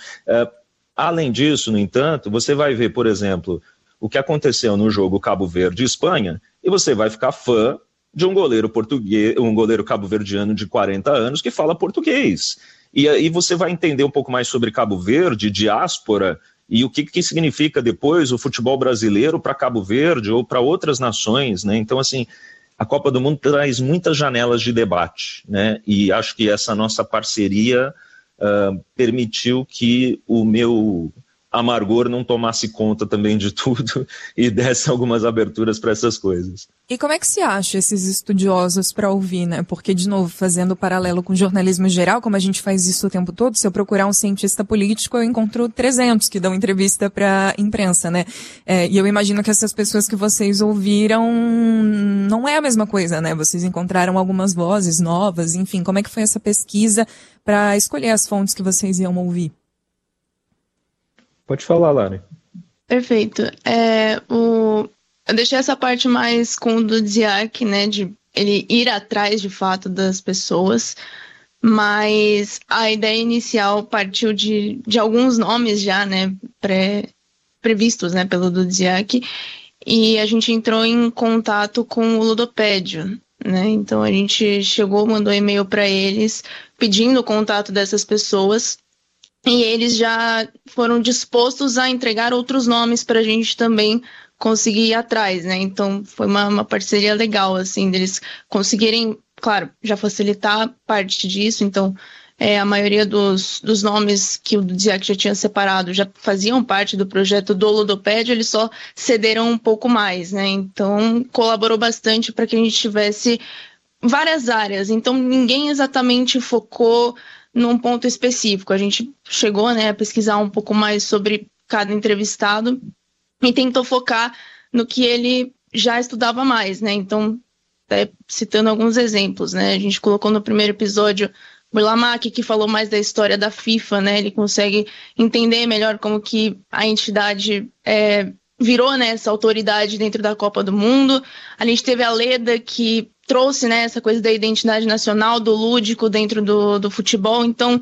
no entanto, você vai ver, por exemplo, o que aconteceu no jogo Cabo Verde e Espanha, e você vai ficar fã de um goleiro português, um goleiro cabo-verdiano de 40 anos que fala português. E aí você vai entender um pouco mais sobre Cabo Verde, diáspora, e o que significa depois o futebol brasileiro para Cabo Verde ou para outras nações, né? Então, assim, a Copa do Mundo traz muitas janelas de debate, né? E acho que essa nossa parceria permitiu que o meu amargor não tomasse conta também de tudo e desse algumas aberturas para essas coisas. E como é que se acha esses estudiosos para ouvir, né? Porque, de novo, fazendo paralelo com o jornalismo geral, como a gente faz isso o tempo todo, se eu procurar um cientista político, eu encontro 300 que dão entrevista para imprensa, né? E eu imagino que essas pessoas que vocês ouviram não é a mesma coisa, né? Vocês encontraram algumas vozes novas, enfim, como é que foi essa pesquisa para escolher as fontes que vocês iam ouvir? Pode falar, Lari. Perfeito. Eu deixei essa parte mais com o Dudziak, né, de ele ir atrás de fato das pessoas, mas a ideia inicial partiu de alguns nomes já, né, previstos, né, pelo Dudziak, e a gente entrou em contato com o Ludopédio, né, então a gente mandou e-mail para eles pedindo o contato dessas pessoas. E eles já foram dispostos a entregar outros nomes para a gente também conseguir ir atrás, né? Então, foi uma parceria legal, assim, deles conseguirem, claro, já facilitar parte disso. Então, a maioria dos nomes que o Dudziak já tinha separado já faziam parte do projeto do Ludopédio, eles só cederam um pouco mais, né? Então, colaborou bastante para que a gente tivesse várias áreas. Então, ninguém exatamente focou num ponto específico. A gente chegou, né, a pesquisar um pouco mais sobre cada entrevistado e tentou focar no que ele já estudava mais, né? Então, citando alguns exemplos, né? A gente colocou no primeiro episódio o Burlamac, que falou mais da história da FIFA, né? Ele consegue entender melhor como que a entidade virou, né, essa autoridade dentro da Copa do Mundo. A gente teve a Leda, que trouxe, né, essa coisa da identidade nacional, do lúdico dentro do futebol. Então,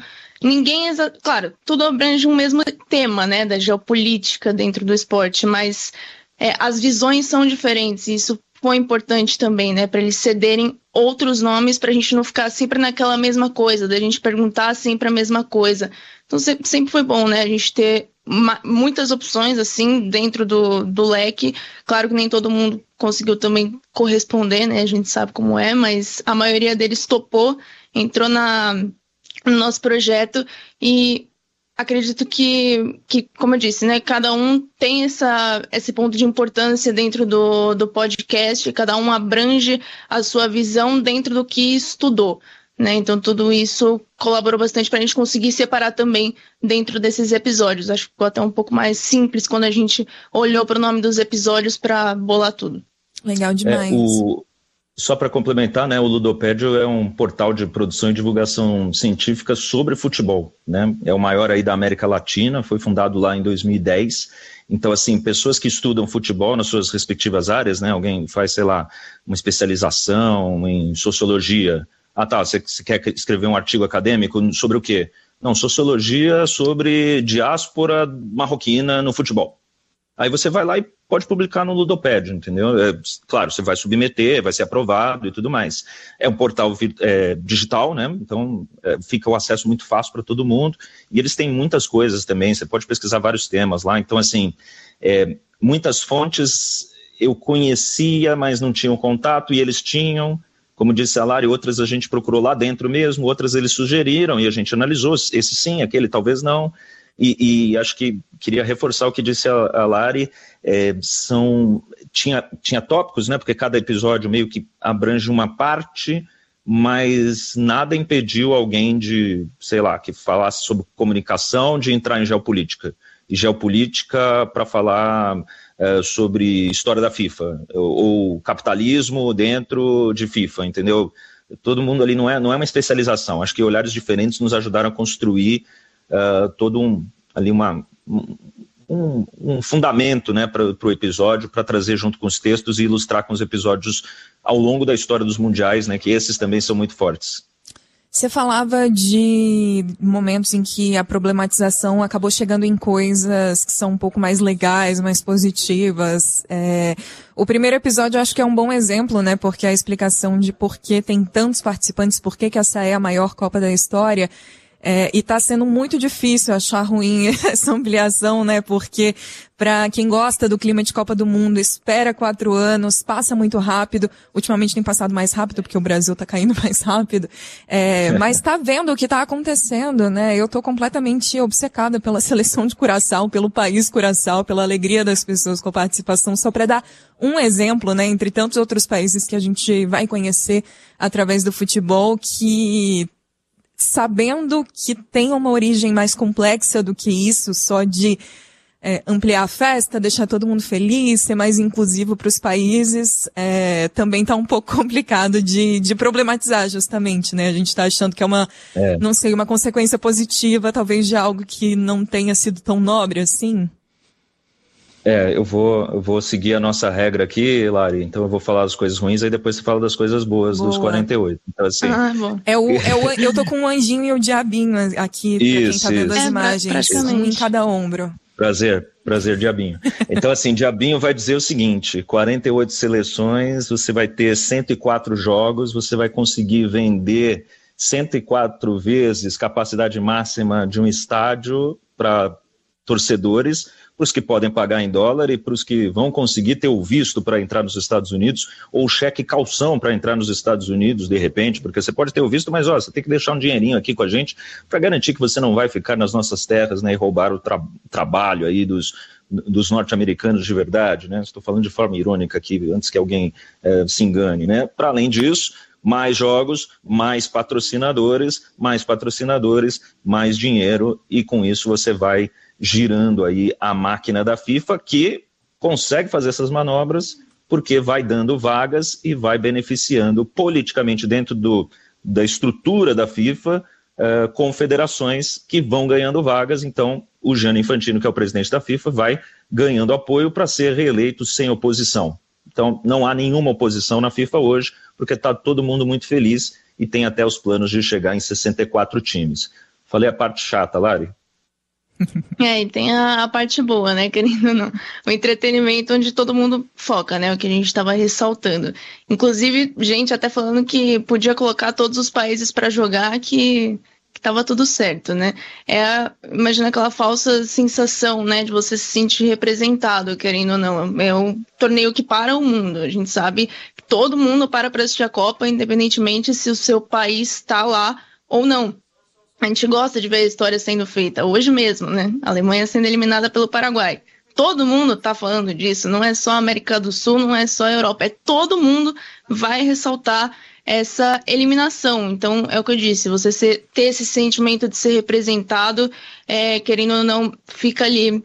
claro, tudo abrange um mesmo tema, né, da geopolítica dentro do esporte, mas as visões são diferentes, e isso foi importante também, né, para eles cederem outros nomes, para a gente não ficar sempre naquela mesma coisa, da gente perguntar sempre a mesma coisa. Então, sempre foi bom, né, a gente ter muitas opções, assim, dentro do leque. Claro que nem todo mundo conseguiu também corresponder, né? A gente sabe como é, mas a maioria deles topou, entrou no nosso projeto, e acredito que, como eu disse, né? Cada um tem esse ponto de importância dentro do podcast, cada um abrange a sua visão dentro do que estudou, né? Então, tudo isso colaborou bastante para a gente conseguir separar também dentro desses episódios. Acho que ficou até um pouco mais simples quando a gente olhou para o nome dos episódios para bolar tudo. Legal demais. Só para complementar, né, o Ludopédio é um portal de produção e divulgação científica sobre futebol, né? É o maior aí da América Latina, foi fundado lá em 2010. Então, assim, pessoas que estudam futebol nas suas respectivas áreas, né? Alguém faz, sei lá, uma especialização em sociologia. Ah, tá, você quer escrever um artigo acadêmico sobre o quê? Não, sociologia sobre diáspora marroquina no futebol. Aí você vai lá e pode publicar no Ludopédio, entendeu? Claro, você vai submeter, vai ser aprovado e tudo mais. É um portal digital, né? Então fica o acesso muito fácil para todo mundo. E eles têm muitas coisas também, você pode pesquisar vários temas lá. Então, assim, muitas fontes eu conhecia, mas não tinham contato, e eles tinham. Como disse a Lari, outras a gente procurou lá dentro mesmo, outras eles sugeriram e a gente analisou, esse sim, aquele talvez não. E acho que queria reforçar o que disse a Lari, tinha tópicos, né, porque cada episódio meio que abrange uma parte, mas nada impediu alguém de, sei lá, que falasse sobre comunicação, de entrar em geopolítica. E geopolítica para falar sobre história da FIFA, ou capitalismo dentro de FIFA, entendeu? Todo mundo ali não é uma especialização. Acho que olhares diferentes nos ajudaram a construir todo um fundamento, né, para o episódio, para trazer junto com os textos e ilustrar com os episódios ao longo da história dos mundiais, né, que esses também são muito fortes. Você falava de momentos em que a problematização acabou chegando em coisas que são um pouco mais legais, mais positivas. O primeiro episódio eu acho que é um bom exemplo, né? Porque a explicação de por que tem tantos participantes, por que essa é a maior Copa da história, E está sendo muito difícil achar ruim essa ampliação, né? Porque para quem gosta do clima de Copa do Mundo, espera 4 anos, passa muito rápido. Ultimamente tem passado mais rápido, porque o Brasil está caindo mais rápido. Mas está vendo o que está acontecendo, né? Eu estou completamente obcecada pela seleção de Curaçao, pelo país Curaçao, pela alegria das pessoas com a participação. Só para dar um exemplo, né? Entre tantos outros países que a gente vai conhecer através do futebol, que sabendo que tem uma origem mais complexa do que isso, só de ampliar a festa, deixar todo mundo feliz, ser mais inclusivo para os países, também está um pouco complicado de problematizar, justamente, né? A gente está achando que é não sei, uma consequência positiva, talvez de algo que não tenha sido tão nobre assim. Eu vou seguir a nossa regra aqui, Lari, então eu vou falar das coisas ruins, aí depois você fala das coisas boas. Dos 48. Então, assim... eu tô com o anjinho e o diabinho aqui, pra quem tá vendo as imagens, um em cada ombro. Prazer, diabinho. Então, assim, diabinho vai dizer o seguinte, 48 seleções, você vai ter 104 jogos, você vai conseguir vender 104 vezes capacidade máxima de um estádio para torcedores, para os que podem pagar em dólar e para os que vão conseguir ter o visto para entrar nos Estados Unidos ou cheque calção para entrar nos Estados Unidos, de repente, porque você pode ter o visto, mas você tem que deixar um dinheirinho aqui com a gente para garantir que você não vai ficar nas nossas terras, né, e roubar o trabalho aí dos norte-americanos de verdade, né? Estou falando de forma irônica aqui, antes que alguém se engane, né? Para além disso, mais jogos, mais patrocinadores, mais dinheiro, e com isso você vai girando aí a máquina da FIFA, que consegue fazer essas manobras porque vai dando vagas e vai beneficiando politicamente dentro da estrutura da FIFA confederações que vão ganhando vagas. Então o Gianni Infantino, que é o presidente da FIFA, vai ganhando apoio para ser reeleito sem oposição. Então não há nenhuma oposição na FIFA hoje, porque está todo mundo muito feliz e tem até os planos de chegar em 64 times. Falei a parte chata, Lari? E tem a parte boa, né, querendo ou não. O entretenimento onde todo mundo foca, né, o que a gente estava ressaltando. Inclusive, gente até falando que podia colocar todos os países para jogar, que tava tudo certo, né. Imagina aquela falsa sensação, né, de você se sentir representado, querendo ou não. É um torneio que para o mundo. A gente sabe que todo mundo para assistir a Copa, independentemente se o seu país está lá ou não. A gente gosta de ver a história sendo feita, hoje mesmo, né? A Alemanha sendo eliminada pelo Paraguai. Todo mundo tá falando disso, não é só a América do Sul, não é só a Europa, todo mundo vai ressaltar essa eliminação. Então, é o que eu disse, você ter esse sentimento de ser representado, querendo ou não, fica ali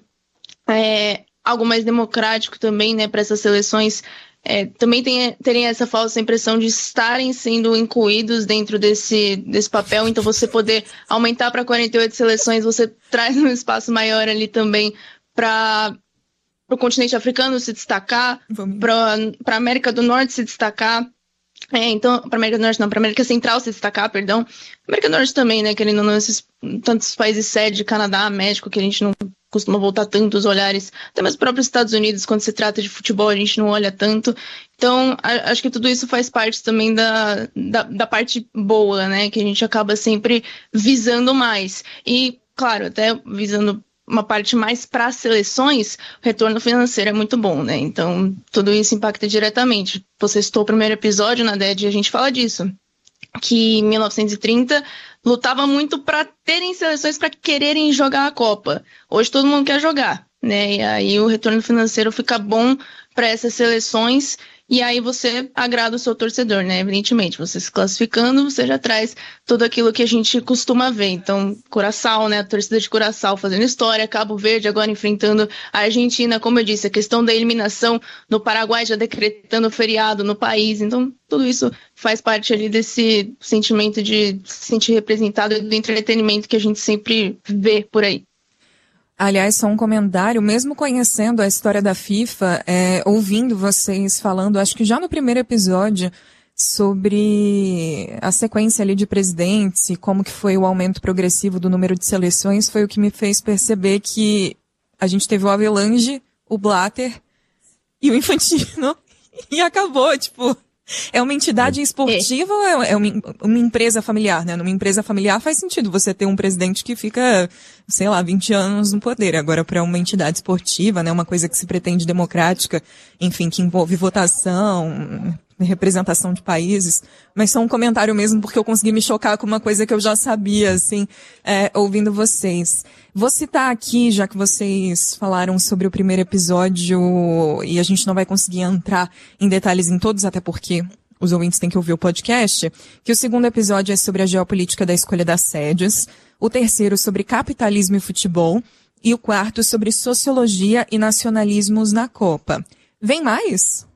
algo mais democrático também, né, para essas seleções. Também terem essa falsa impressão de estarem sendo incluídos dentro desse papel, então você poder aumentar para 48 seleções, você traz um espaço maior ali também para o continente africano se destacar, para a América do Norte se destacar, então, para a América do Norte não, para a América Central se destacar, perdão, América do Norte também, né, querendo ou não, tantos países sede, Canadá, México, que a gente não costuma voltar tanto os olhares, até mesmo os próprios Estados Unidos, quando se trata de futebol, a gente não olha tanto. Então, acho que tudo isso faz parte também da parte boa, né? Que a gente acaba sempre visando mais. E, claro, até visando uma parte mais para as seleções, o retorno financeiro é muito bom, né? Então, tudo isso impacta diretamente. Você citou o primeiro episódio na DED e a gente fala disso. Que em 1930 lutava muito para terem seleções para quererem jogar a Copa. Hoje todo mundo quer jogar, né? E aí o retorno financeiro fica bom para essas seleções e aí você agrada o seu torcedor, né? Evidentemente, você se classificando, você já traz tudo aquilo que a gente costuma ver. Então, Curaçao, né? A torcida de Curaçao fazendo história, Cabo Verde agora enfrentando a Argentina, como eu disse, a questão da eliminação no Paraguai já decretando feriado no país. Então, tudo isso faz parte ali desse sentimento de se sentir representado e do entretenimento que a gente sempre vê por aí. Aliás, só um comentário, mesmo conhecendo a história da FIFA, ouvindo vocês falando, acho que já no primeiro episódio, sobre a sequência ali de presidentes e como que foi o aumento progressivo do número de seleções, foi o que me fez perceber que a gente teve o Avelange, o Blatter e o Infantino, e acabou, tipo, É uma entidade esportiva ou é uma empresa familiar, né? Numa empresa familiar faz sentido você ter um presidente que fica, 20 anos no poder. Agora, para uma entidade esportiva, né? Uma coisa que se pretende democrática, enfim, que envolve votação, representação de países. Mas só um comentário mesmo, porque eu consegui me chocar com uma coisa que eu já sabia, ouvindo vocês. Vou citar aqui, já que vocês falaram sobre o primeiro episódio e a gente não vai conseguir entrar em detalhes em todos, até porque os ouvintes têm que ouvir o podcast, que o segundo episódio é sobre a geopolítica da escolha das sedes, o terceiro sobre capitalismo e futebol e o quarto sobre sociologia e nacionalismos na Copa. Vem mais?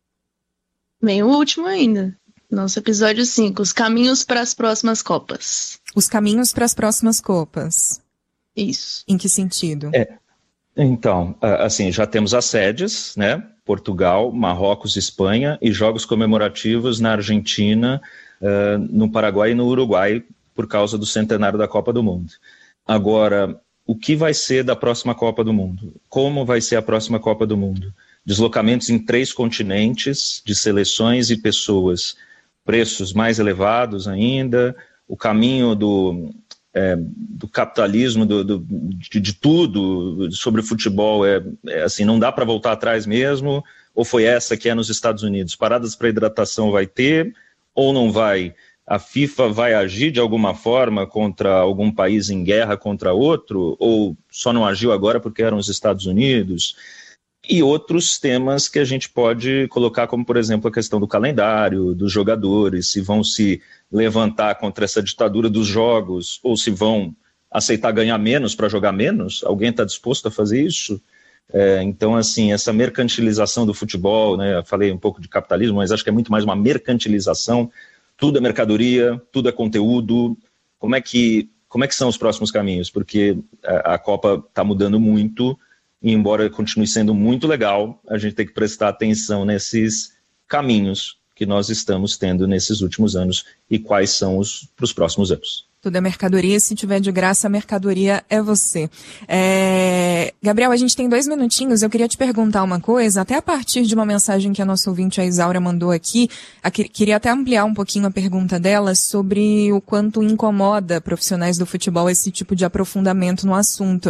Vem o último ainda. Nosso episódio 5, os caminhos para as próximas Copas. Os caminhos para as próximas Copas. Isso. Em que sentido? Então, assim, já temos as sedes, né? Portugal, Marrocos, Espanha, e jogos comemorativos na Argentina, no Paraguai e no Uruguai, por causa do centenário da Copa do Mundo. Agora, o que vai ser da próxima Copa do Mundo? Como vai ser a próxima Copa do Mundo? Deslocamentos em 3 continentes, de seleções e pessoas, preços mais elevados ainda, o caminho do capitalismo, de tudo sobre o futebol, assim, não dá para voltar atrás mesmo, ou foi essa que é nos Estados Unidos? Paradas para hidratação vai ter, ou não vai? A FIFA vai agir de alguma forma contra algum país em guerra contra outro, ou só não agiu agora porque eram os Estados Unidos? E outros temas que a gente pode colocar, como, por exemplo, a questão do calendário, dos jogadores, se vão se levantar contra essa ditadura dos jogos, ou se vão aceitar ganhar menos para jogar menos. Alguém está disposto a fazer isso? Então, assim, essa mercantilização do futebol, né? Eu falei um pouco de capitalismo, mas acho que é muito mais uma mercantilização. Tudo é mercadoria, tudo é conteúdo. Como é que são os próximos caminhos? Porque a Copa está mudando muito, e embora continue sendo muito legal, a gente tem que prestar atenção nesses caminhos que nós estamos tendo nesses últimos anos e quais são para os próximos anos. Tudo é mercadoria, se tiver de graça, a mercadoria é você. Gabriel, a gente tem 2 minutinhos, eu queria te perguntar uma coisa, até a partir de uma mensagem que a nossa ouvinte, a Isaura, mandou aqui, queria até ampliar um pouquinho a pergunta dela sobre o quanto incomoda profissionais do futebol esse tipo de aprofundamento no assunto.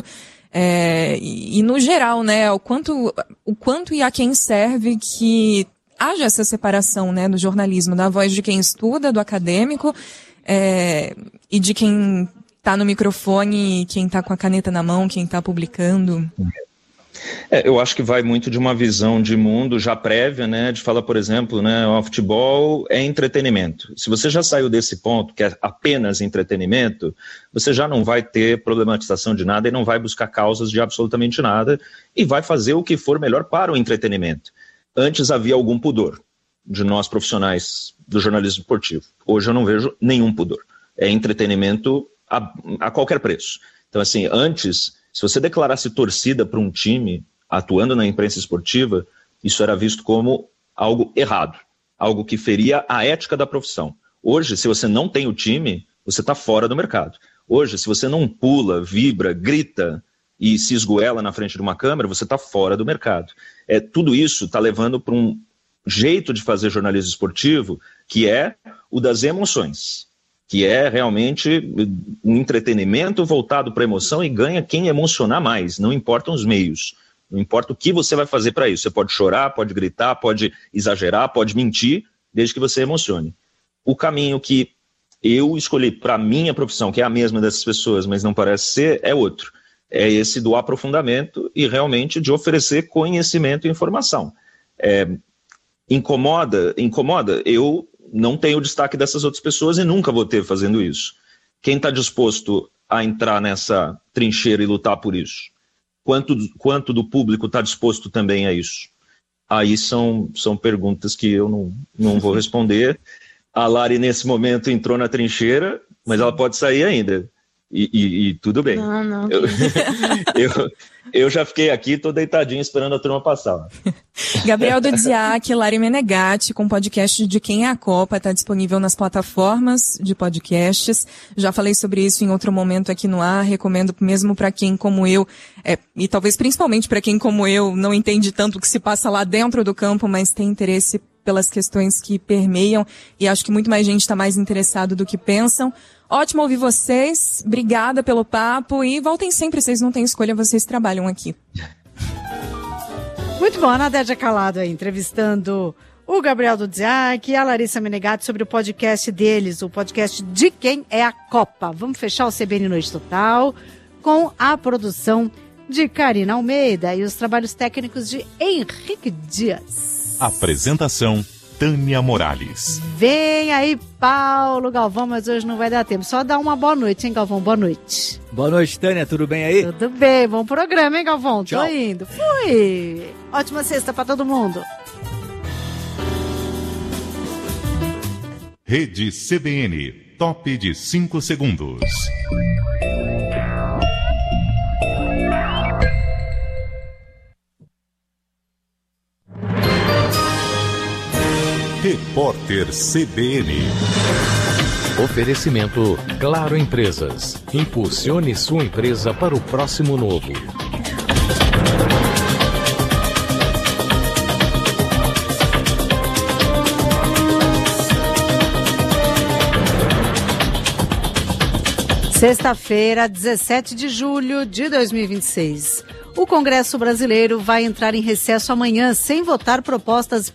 E no geral, né, o quanto e a quem serve que haja essa separação, né, do jornalismo, da voz de quem estuda, do acadêmico, e de quem está no microfone, quem está com a caneta na mão, quem está publicando. Eu acho que vai muito de uma visão de mundo já prévia, né, de falar, por exemplo, né, o futebol é entretenimento. Se você já saiu desse ponto, que é apenas entretenimento, você já não vai ter problematização de nada e não vai buscar causas de absolutamente nada e vai fazer o que for melhor para o entretenimento. Antes havia algum pudor de nós profissionais do jornalismo esportivo. Hoje eu não vejo nenhum pudor. É entretenimento a qualquer preço. Então, assim, antes, se você declarasse torcida para um time atuando na imprensa esportiva, isso era visto como algo errado, algo que feria a ética da profissão. Hoje, se você não tem o time, você está fora do mercado. Hoje, se você não pula, vibra, grita e se esgoela na frente de uma câmera, você está fora do mercado. Tudo isso está levando para um jeito de fazer jornalismo esportivo que é o das emoções, que é realmente um entretenimento voltado para a emoção e ganha quem emocionar mais, não importam os meios, não importa o que você vai fazer para isso. Você pode chorar, pode gritar, pode exagerar, pode mentir, desde que você emocione. O caminho que eu escolhi para a minha profissão, que é a mesma dessas pessoas, mas não parece ser, é outro. É esse do aprofundamento e realmente de oferecer conhecimento e informação. Incomoda? Eu não tenho o destaque dessas outras pessoas e nunca vou ter fazendo isso. Quem está disposto a entrar nessa trincheira e lutar por isso? Quanto do público está disposto também a isso? Aí são perguntas que eu não vou responder. A Lari, nesse momento, entrou na trincheira, mas ela pode sair ainda. E tudo bem. Não. Eu já fiquei aqui, estou deitadinho esperando a turma passar. Gabriel Dudziak, Lari Menegatti, com podcast de Quem é a Copa, está disponível nas plataformas de podcasts. Já falei sobre isso em outro momento aqui no ar, recomendo mesmo para quem como eu, e talvez principalmente para quem como eu não entende tanto o que se passa lá dentro do campo, mas tem interesse pelas questões que permeiam, e acho que muito mais gente está mais interessado do que pensam. Ótimo ouvir vocês, obrigada pelo papo e voltem sempre, vocês não têm escolha, vocês trabalham aqui. Muito bom, a Nadédia Calado aí, entrevistando o Gabriel Dudziak e a Larissa Menegatti sobre o podcast deles, o podcast De Quem é a Copa. Vamos fechar o CBN Noite Total com a produção de Karina Almeida e os trabalhos técnicos de Henrique Dias. Apresentação, Tânia Morales. Vem aí, Paulo Galvão, mas hoje não vai dar tempo. Só dá uma boa noite, hein, Galvão? Boa noite. Boa noite, Tânia. Tudo bem aí? Tudo bem. Bom programa, hein, Galvão? Tchau. Tô indo. Fui. Ótima sexta pra todo mundo. Rede CBN, top de 5 segundos. Repórter CBN. Oferecimento Claro Empresas. Impulsione sua empresa para o próximo novo. Sexta-feira, 17 de julho de 2026. O Congresso Brasileiro vai entrar em recesso amanhã sem votar propostas